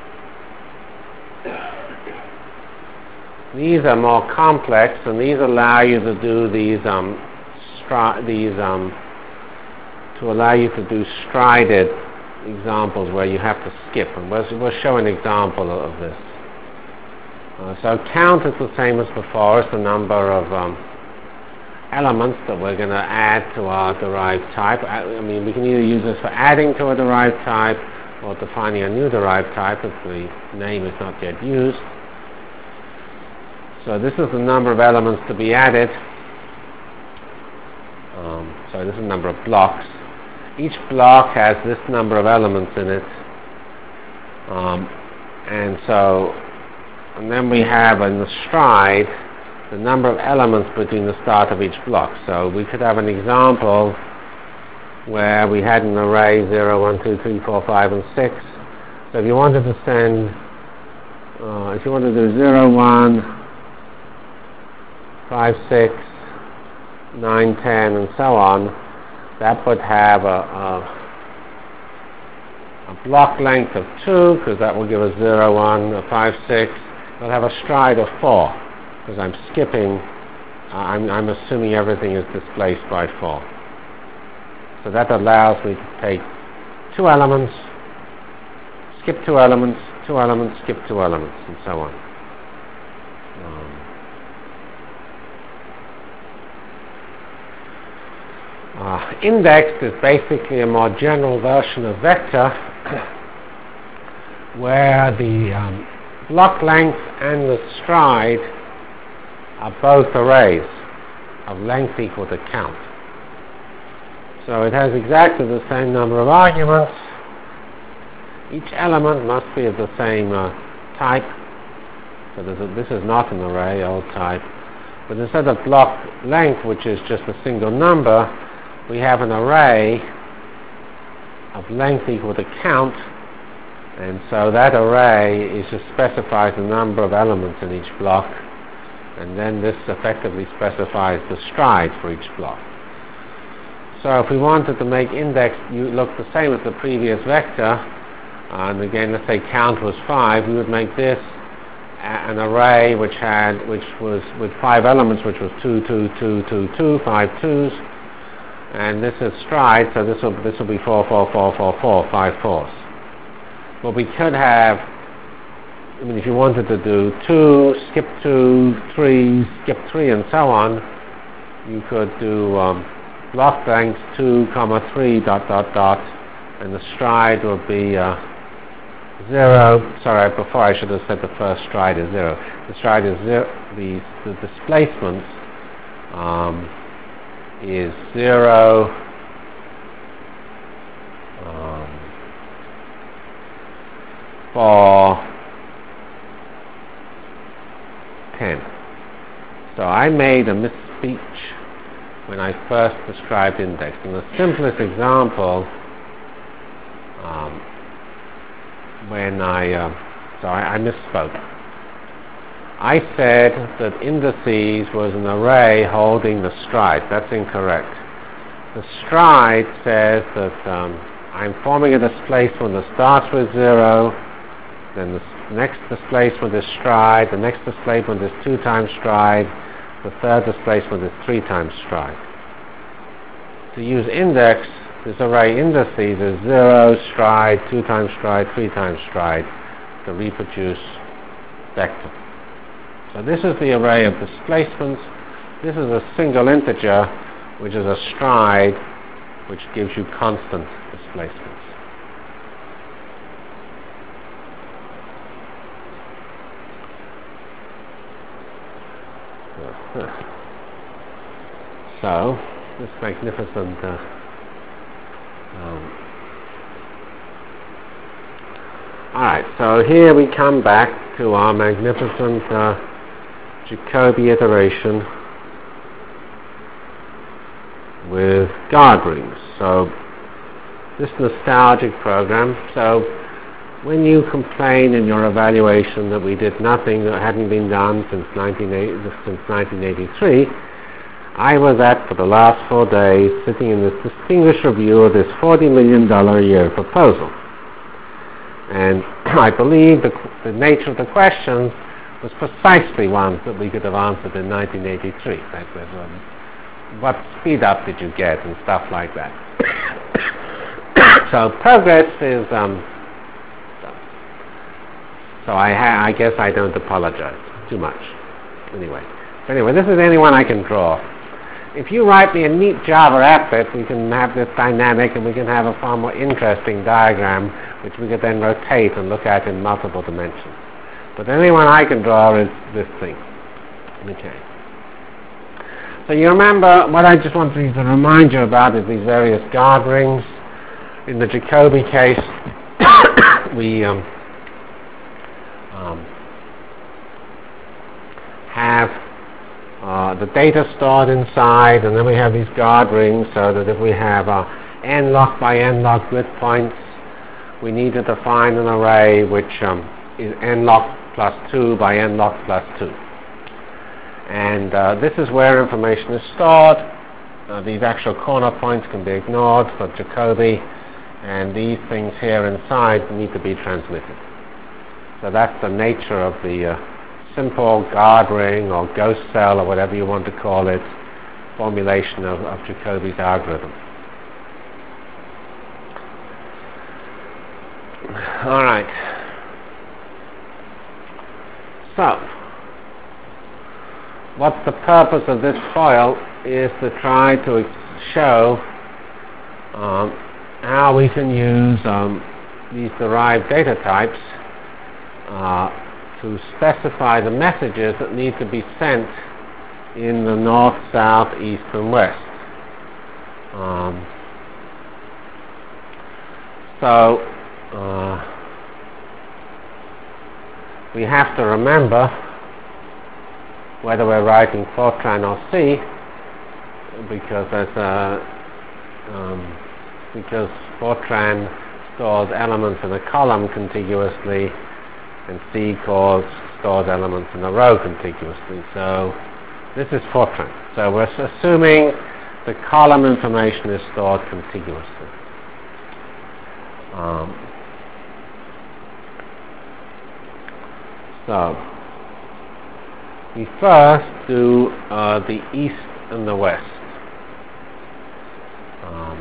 these are more complex, and these allow you to do these um, stri these um, to allow you to do strided examples where you have to skip, and we'll, we'll show an example of this. Uh, so count is the same as before. It's the number of um, elements that we're going to add to our derived type. I mean, we can either use this for adding to a derived type or defining a new derived type if the name is not yet used. So this is the number of elements to be added. Um, so this is the number of blocks. Each block has this number of elements in it. Um, and so and then we have in the stride the number of elements between the start of each block. So we could have an example where we had an array zero, one, two, three, four, five, and six. So if you wanted to send, uh, if you wanted to do zero, one, five, six, nine, ten, and so on, that would have a, a a block length of two, because that will give us zero, one, five, six. It'll have a stride of four, because I'm skipping, uh, I'm, I'm assuming everything is displaced by four. So that allows me to take two elements, skip two elements, two elements, skip two elements, and so on. Um, uh, indexed is basically a more general version of vector, where the um, block length and the stride are both arrays of length equal to count. So it has exactly the same number of arguments. Each element must be of the same uh, type. So there's a, this is not an array, old type. But instead of block length, which is just a single number, we have an array of length equal to count. And so that array is just specifies the number of elements in each block. And then this effectively specifies the stride for each block. So if we wanted to make index you look the same as the previous vector, and again, let's say count was five, we would make this a- an array which had which was with five elements, which was two, two, two, two, two, five twos, and this is stride, so this will this will be four, four, four, four, four, five fours. But we could have, I mean, if you wanted to do two, skip two, three, skip three, and so on, you could do um, block length two, comma three, dot, dot, dot, and the stride would be uh, zero. Sorry, before I should have said the first stride is zero. The stride is zero. The, the displacement um, is zero. Um, for ten. So I made a misspeech when I first described index. In the simplest example, um, when I, uh, so I, I misspoke. I said that indices was an array holding the stride. That's incorrect. The stride says that um, I'm forming a displacement that starts with zero, then the next displacement is stride, the next displacement is two times stride, the third displacement is three times stride. To use index, this array indices is zero, stride, two times stride, three times stride to reproduce vector. So this is the array of displacements. This is a single integer, which is a stride, which gives you constant displacements. So, this magnificent uh, um, alright, so here we come back to our magnificent uh, Jacobi iteration with guard rings. So, this nostalgic program. So, when you complain in your evaluation that we did nothing that hadn't been done since nineteen eighty-three, I was at, for the last four days, sitting in this distinguished review of this forty million dollars a year proposal. And I believe the, the nature of the questions was precisely ones that we could have answered in nineteen eighty-three. That was, um, what speed up did you get and stuff like that. So progress is, um, so, so I, ha- I guess I don't apologize too much. Anyway, so anyway, this is anyone I can draw. If you write me a neat Java applet, we can have this dynamic and we can have a far more interesting diagram which we could then rotate and look at in multiple dimensions. But the only one I can draw is this thing. Okay. So you remember, what I just wanted to remind you about is these various guard rings. In the Jacobi case, we um, um, uh, the data stored inside, and then we have these guard rings, so that if we have uh, n log by n log grid points, we need to define an array which um, is n log plus two by n log plus two. And uh, this is where information is stored. Uh, these actual corner points can be ignored for Jacobi, and these things here inside need to be transmitted. So that's the nature of the uh, simple guard ring or ghost cell or whatever you want to call it formulation of, of Jacobi's algorithm. All right. So, what's the purpose of this foil is to try to show um, how we can use um, these derived data types uh, to specify the messages that need to be sent in the north, south, east, and west. Um, so, uh, we have to remember whether we're writing Fortran or C, because there's a, um, because Fortran stores elements in a column contiguously, and C calls stores elements in a row contiguously. So this is Fortran. So we're assuming the column information is stored contiguously. Um, so we first do uh, the east and the west. Um,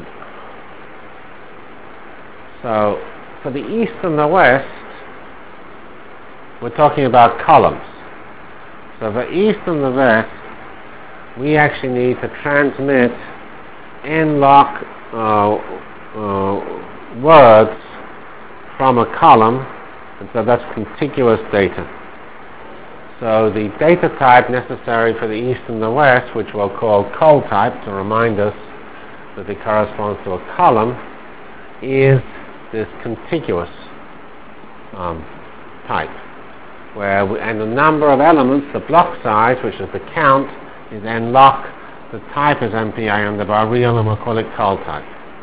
so for the east and the west, we're talking about columns. So for east and the west, we actually need to transmit n log uh, uh, words from a column, and so that's contiguous data. So the data type necessary for the east and the west, which we'll call col type to remind us that it corresponds to a column, is this contiguous um, type. Where we, and the number of elements, the block size, which is the count, is n log. The type is M P I underbar real, and we'll call it col type.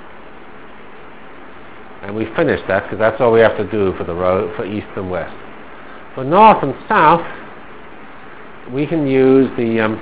And we finished that because that's all we have to do for the row for east and west. For north and south, we can use the um,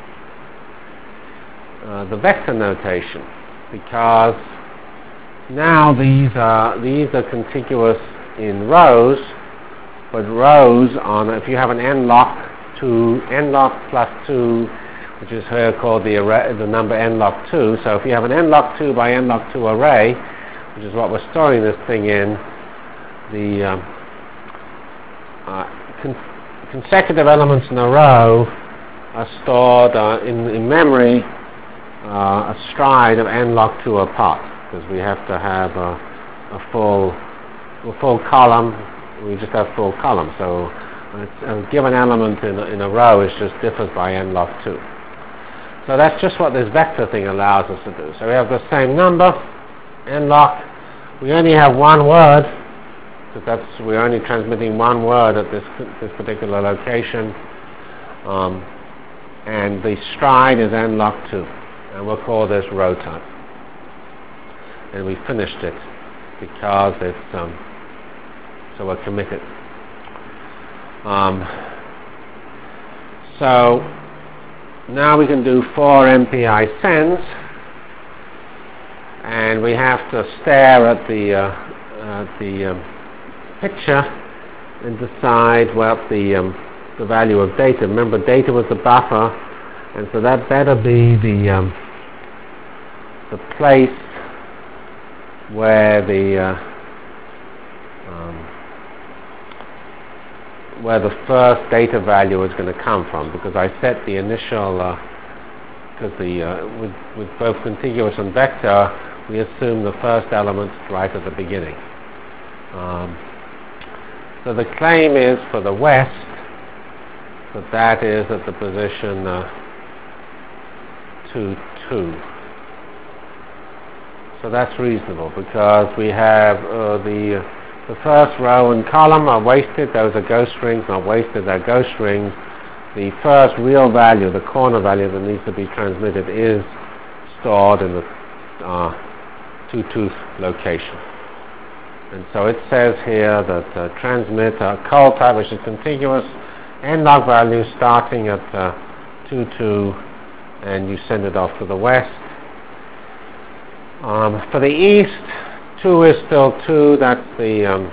uh, the vector notation, because now these are these are contiguous in rows, but rows on, if you have an n log two, n log plus two, which is here called the array, the number n log two. So if you have an n log two by n log two array, which is what we're storing this thing in, the um, uh, con consecutive elements in a row are stored uh, in, in memory uh, a stride of n log two apart, because we have to have a, a full a full column. We just have full column. So a given element in a, in a row is just differs by n log two. So that's just what this vector thing allows us to do. So we have the same number, n log. We only have one word, because that's we're only transmitting one word at this this particular location, um, and the stride is n log two, and we'll call this row type. And we finished it because it's um, so we're committed. Um, so now we can do four M P I sends, and we have to stare at the uh, at the um, picture and decide what the um, the value of data. Remember, data was the buffer, and so that better be the um, the place where the uh, um, where the first data value is going to come from, because I set the initial uh, because the uh, with, with both contiguous and vector, we assume the first element right at the beginning. Um, so the claim is for the west that that is at the position uh, two two. So that's reasonable, because we have uh, the uh, the first row and column are wasted. Those are ghost rings, not wasted. They're ghost rings. the first real value, the corner value that needs to be transmitted, is stored in the uh, two-tooth location. And so it says here that uh, transmit a cull type which is contiguous, n log value starting at uh, two two, and you send it off to the west. Um, for the east, two is still two, that's the um,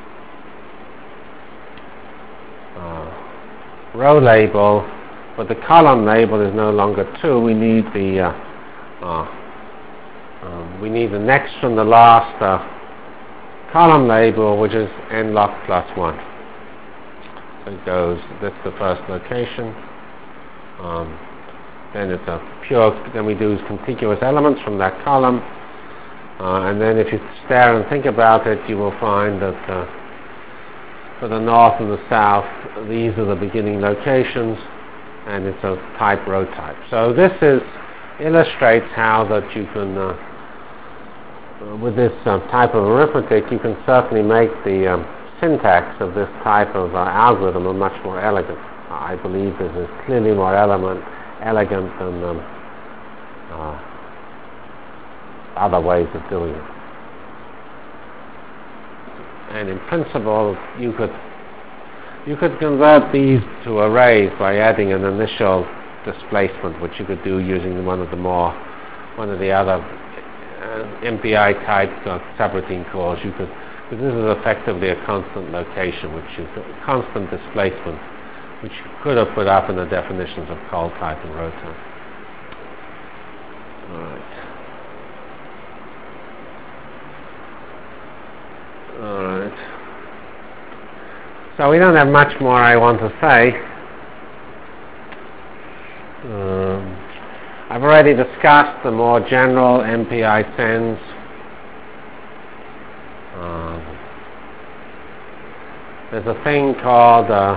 uh, row label, but the column label is no longer two. We need the uh, uh, um, we need the next from the last uh, column label, which is n log plus one. So it goes, that's the first location. Um, then it's a pure, then we do contiguous elements from that column. Uh, and then if you stare and think about it, you will find that uh, for the north and the south, these are the beginning locations, and it's a type row type. So this is illustrates how that you can, uh, uh, with this uh, type of arithmetic, you can certainly make the um, syntax of this type of uh, algorithm a much more elegant. I believe this is clearly more element, elegant than um, uh, other ways of doing it. And in principle, you could you could convert these to arrays by adding an initial displacement, which you could do using one of the more one of the other uh, M P I type uh, subroutine calls. You could, because this is effectively a constant location, which is a constant displacement, which you could have put up in the definitions of cull type and row type. All right. Alright. So we don't have much more I want to say. Um, I've already discussed the more general M P I sends. Um, there's a thing called uh,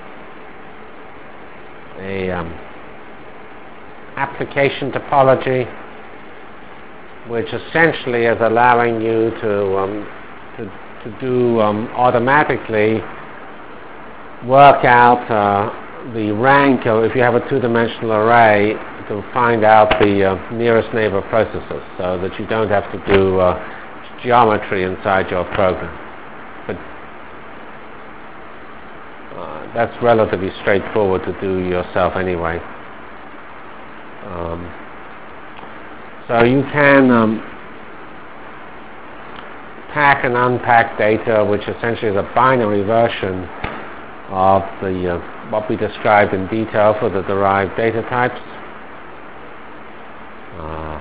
a um, application topology, which essentially is allowing you to um, to to do um, automatically work out uh, the rank of, if you have a two-dimensional array, to find out the uh, nearest neighbor processors, so that you don't have to do uh, geometry inside your program. But uh, that's relatively straightforward to do yourself anyway. Um, so you can um, pack and unpack data, which essentially is a binary version of the uh, what we described in detail for the derived data types. Uh,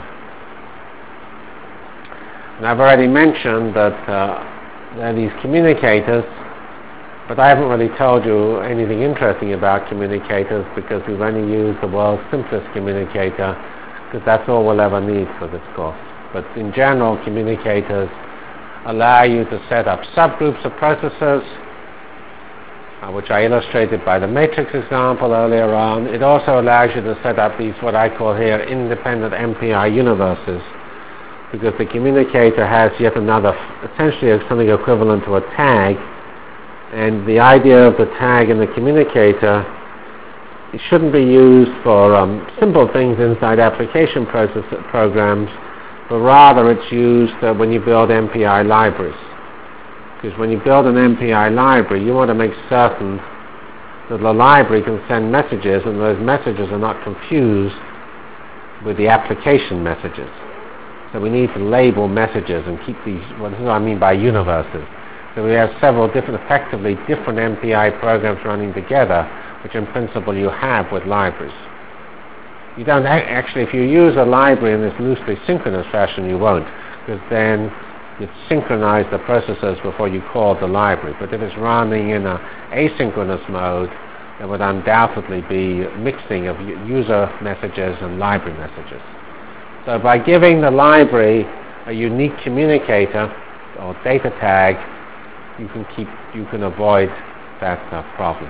and I've already mentioned that uh, there are these communicators, but I haven't really told you anything interesting about communicators, because we've only used the world's simplest communicator, because that's all we'll ever need for this course. But in general, communicators allow you to set up subgroups of processors, uh, which I illustrated by the matrix example earlier on. It also allows you to set up these, what I call here, independent M P I universes, because the communicator has yet another, essentially something equivalent to a tag, and the idea of the tag in the communicator, it shouldn't be used for um, simple things inside application process programs, but rather it's used uh, when you build M P I libraries. Because when you build an M P I library, you want to make certain that the library can send messages, and those messages are not confused with the application messages. So we need to label messages and keep these, well, this is what I mean by universes. So we have several different, effectively different M P I programs running together, which in principle you have with libraries. You don't actually, if you use a library in this loosely synchronous fashion, you won't, because then you synchronize the processors before you call the library. But if it's running in an asynchronous mode, there would undoubtedly be mixing of user messages and library messages. So by giving the library a unique communicator or data tag, you can keep, you can avoid that uh, problem.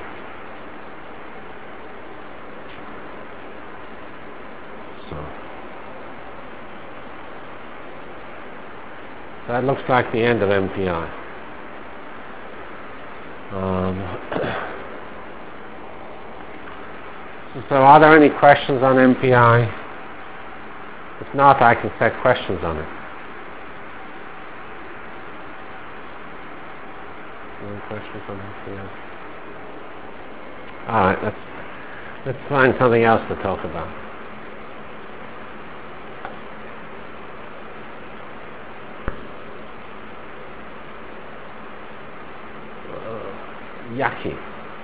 So that looks like the end of M P I. Um, So are there any questions on M P I? If not, I can set questions on it. Any questions on M P I? Alright, let's, let's find something else to talk about. Uh, Yaki.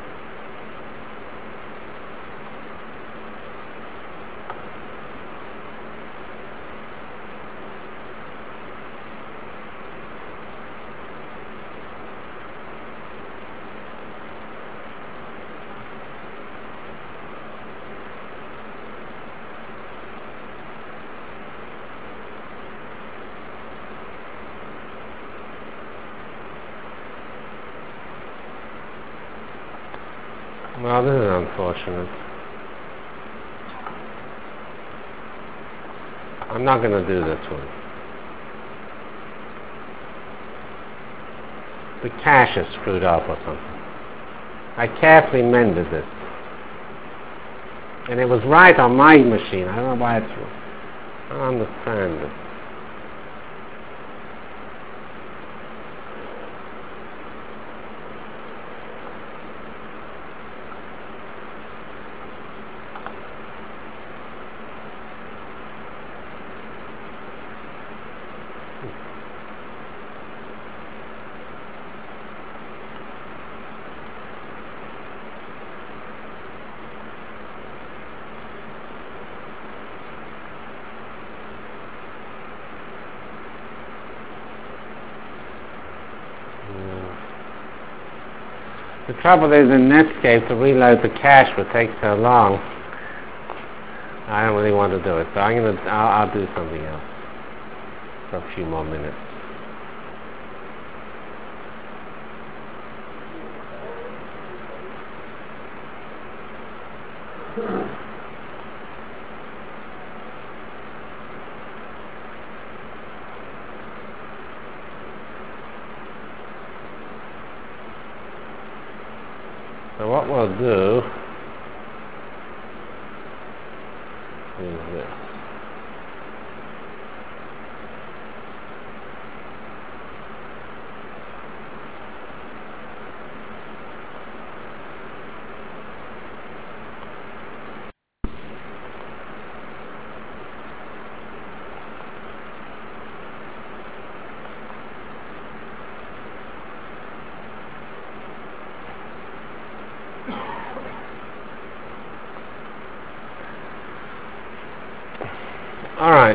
Well, this is unfortunate. I'm not going to do this one. The cache is screwed up or something. I carefully mended this. And it was right on my machine. I don't know why it's wrong. I don't understand it. The trouble is in Netscape to reload the cache would take so long. I don't really want to do it, so I'm gonna I'll, I'll do something else for a few more minutes. So what we'll do is this. Alright,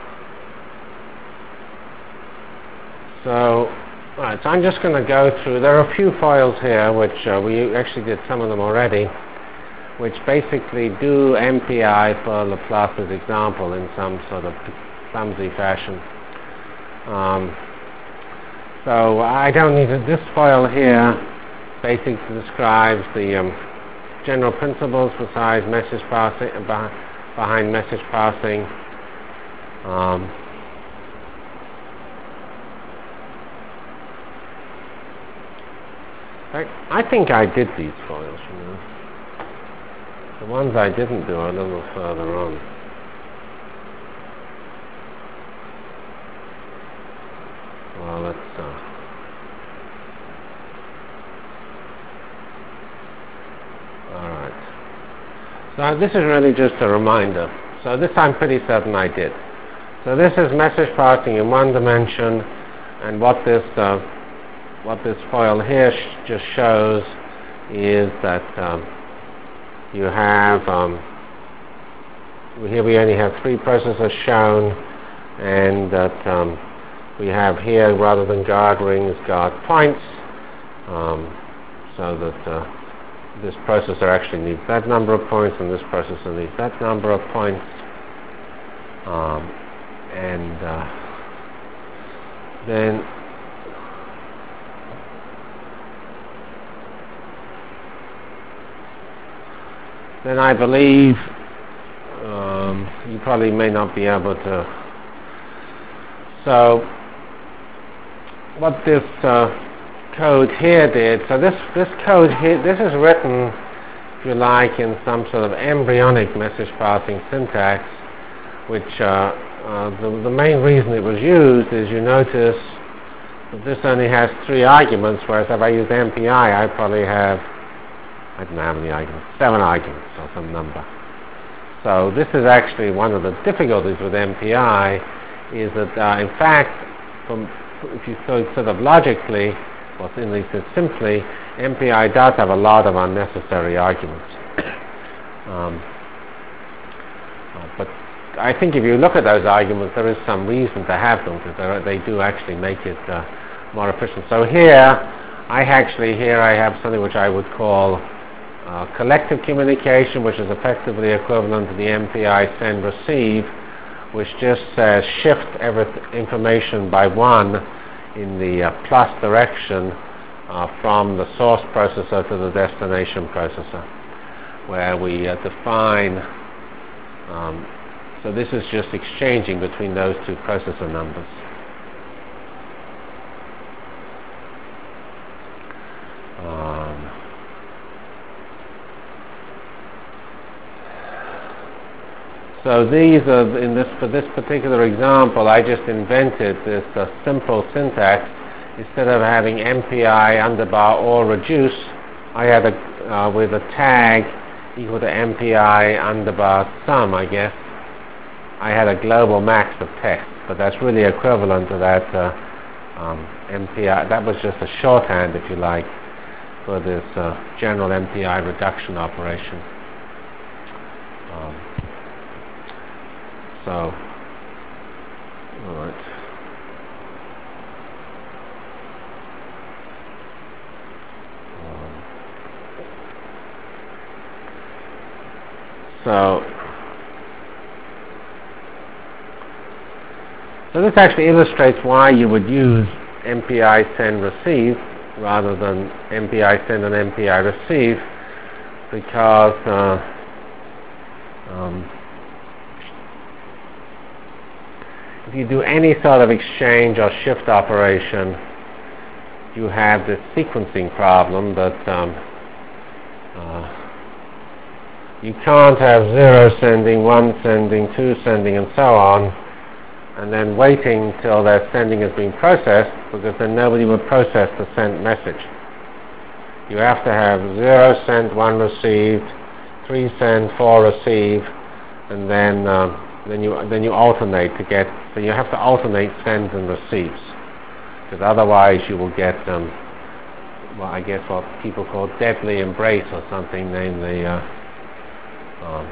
so, alright, so I'm just going to go through, there are a few files here which uh, we actually did some of them already, which basically do M P I for Laplace's example in some sort of clumsy fashion. Um, so I don't need to, this file here basically describes the um, general principles besides message passing, uh, behind message passing. Um, I, I think I did these files, you know. The ones I didn't do are a little further on. Well, let's uh, alright. So this is really just a reminder. So this I'm pretty certain I did. So this is message passing in one dimension, and what this uh, what this file here sh just shows is that um, you have um, here we only have three processors shown, and that um, we have here, rather than guard rings, guard points, um, so that uh, this processor actually needs that number of points, and this processor needs that number of points. Um, and uh, then then I believe um, you probably may not be able to. So what this uh, code here did, so this this code here, this is written if you like, in some sort of embryonic message passing syntax, which uh, uh, the, the main reason it was used is you notice that this only has three arguments, whereas if I use M P I, I probably have, I don't know how many arguments, seven arguments or some number. So this is actually one of the difficulties with M P I, is that uh, in fact, from, if you thought sort of logically, or at least simply, M P I does have a lot of unnecessary arguments. um, uh, but I think if you look at those arguments, there is some reason to have them, because they do actually make it uh, more efficient. So here, I actually, here I have something which I would call uh, collective communication, which is effectively equivalent to the M P I send receive, which just says shift every information by one in the uh, plus direction uh, from the source processor to the destination processor, where we uh, define, um, so this is just exchanging between those two processor numbers. Um, So these are, in this, for this particular example, I just invented this uh, simple syntax. Instead of having M P I underbar or reduce, I had a, uh, with a tag equal to M P I underbar sum, I guess, I had a global max of text, but that's really equivalent to that uh, um, M P I. That was just a shorthand, if you like, for this uh, general M P I reduction operation. Um, So, all right. Um, so, so this actually illustrates why you would use M P I send receive rather than M P I send and M P I receive, because uh, um, if you do any sort of exchange or shift operation, you have this sequencing problem, but um, uh, you can't have zero sending, one sending, two sending, and so on, and then waiting till their sending has been processed, because then nobody would process the sent message. You have to have zero sent, one received, three sent, four received, and then um, then you then you alternate to get, so you have to alternate sends and receives, because otherwise you will get um, well, I guess what people call deadly embrace or something, namely uh, um,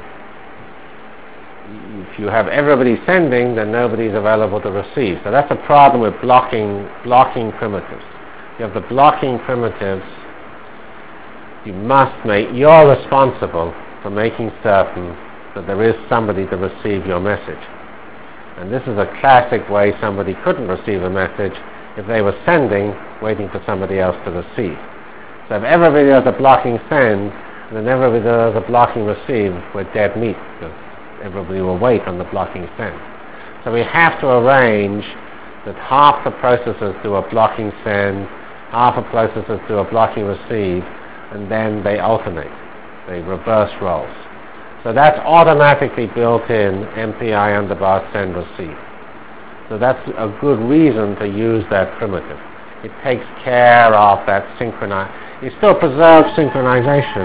if you have everybody sending, then nobody's available to receive. So that's a problem with blocking blocking primitives. You have the blocking primitives, you must make, you're responsible for making certain that there is somebody to receive your message. And this is a classic way somebody couldn't receive a message, if they were sending, waiting for somebody else to receive. So if everybody does a blocking send, and then everybody does a blocking receive, we're dead meat, because everybody will wait on the blocking send. So we have to arrange that half the processors do a blocking send, half the processors do a blocking receive, and then they alternate. They reverse roles. So that's automatically built in M P I underbar send receive. So that's a good reason to use that primitive. It takes care of that synchronize. It still preserves synchronization.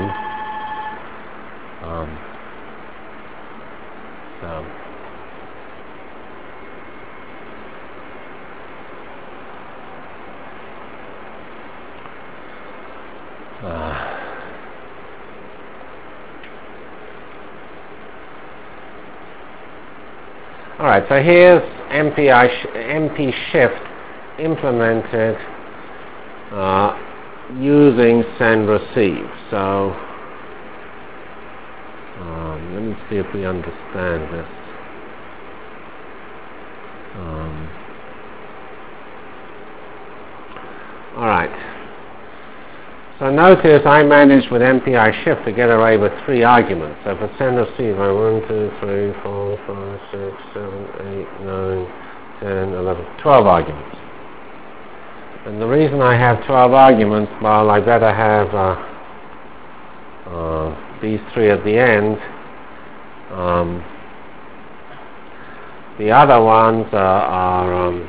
Um, so. Uh, All right, so here's M P I sh M P shift implemented uh, using send receive. So um, let me see if we understand this. Um, all right. So notice I managed with M P I shift to get away with three arguments. So for send receive, I one, two, three, four, five, six, seven, eight, nine, ten, eleven, twelve arguments. And the reason I have twelve arguments, well, I better have uh, uh, these three at the end. Um, the other ones uh, are um,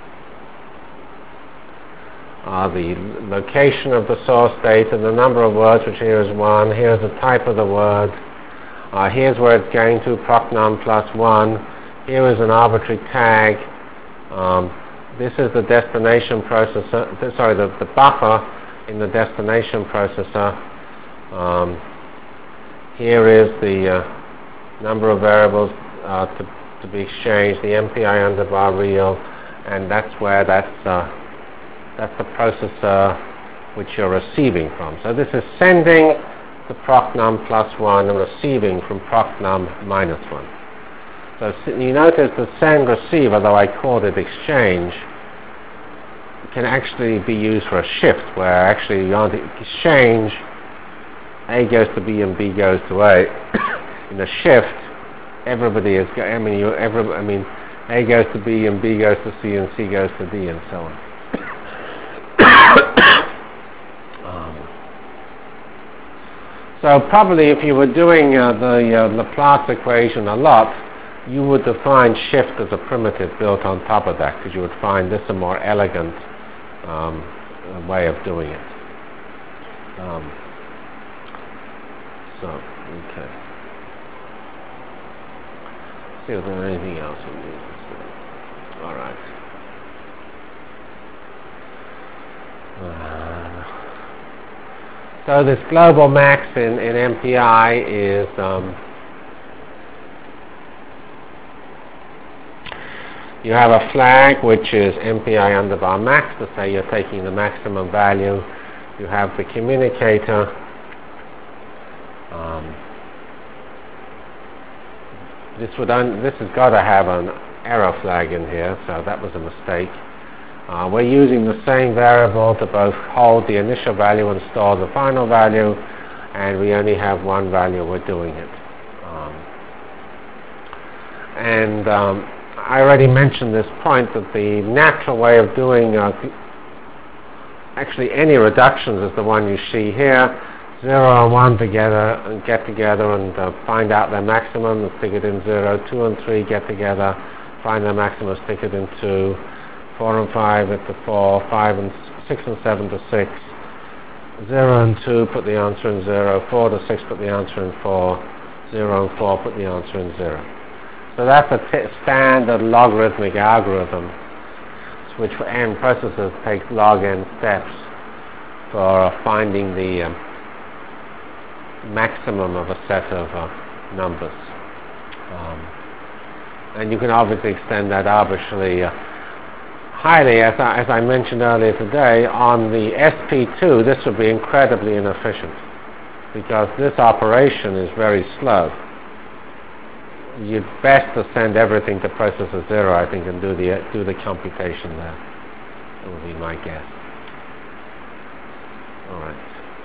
are the location of the source data, the number of words, which here is one. Here's the type of the word. Uh, here's where it's going to, procnum plus one. Here is an arbitrary tag. Um, this is the destination processor, th sorry, the, the buffer in the destination processor. Um, here is the uh, number of variables uh, to, to be exchanged, the M P I underbar real, and that's where that's, uh, that's the processor which you're receiving from. So this is sending to procnum plus one and receiving from procnum minus one. So you notice the send receive, although I called it exchange, can actually be used for a shift, where actually you want to exchange, A goes to B and B goes to A. In a shift, everybody is, I mean, you, every, I mean, A goes to B and B goes to C and C goes to D and so on. um, so probably if you were doing uh, the uh, Laplace equation a lot, you would define shift as a primitive built on top of that, because you would find this a more elegant um, way of doing it. Um, so, okay. See if there's anything else we need to say. All right. Uh, so this global max in, in M P I is um, you have a flag which is M P I underbar max to say you're taking the maximum value. You have the communicator. Um, this would un this has got to have an error flag in here, so that was a mistake. Uh, we're using the same variable to both hold the initial value and store the final value, and we only have one value. We're doing it. Um, and um, I already mentioned this point that the natural way of doing uh, actually any reductions is the one you see here. Zero and one together and get together and uh, find out their maximum and stick it in zero. Two and three get together, find their maximum, stick it in two. Four and five into four. Five and six and seven to six. Zero and two, put the answer in zero. Four to six, put the answer in four. Zero and four, put the answer in zero. So that's a t standard logarithmic algorithm, which for n processes takes log n steps for uh, finding the um, maximum of a set of uh, numbers. Um, and you can obviously extend that arbitrarily uh, highly, as I, as I mentioned earlier today. On the S P two, this would be incredibly inefficient because this operation is very slow. You'd best to send everything to processor zero, I think, and do the do the computation there. That would be my guess. All right.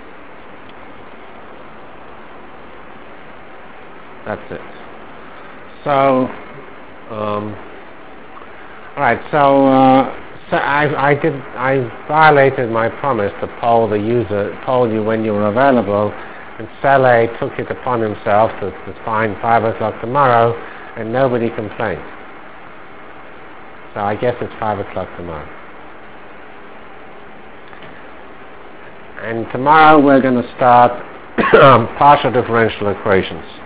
That's it. So, um, all right. So, uh, so I, I did. I violated my promise to poll the user, poll you when you were available. And Saleh took it upon himself to, to find five o'clock tomorrow, and nobody complained. So I guess it's five o'clock tomorrow. And tomorrow we're going to start um, partial differential equations.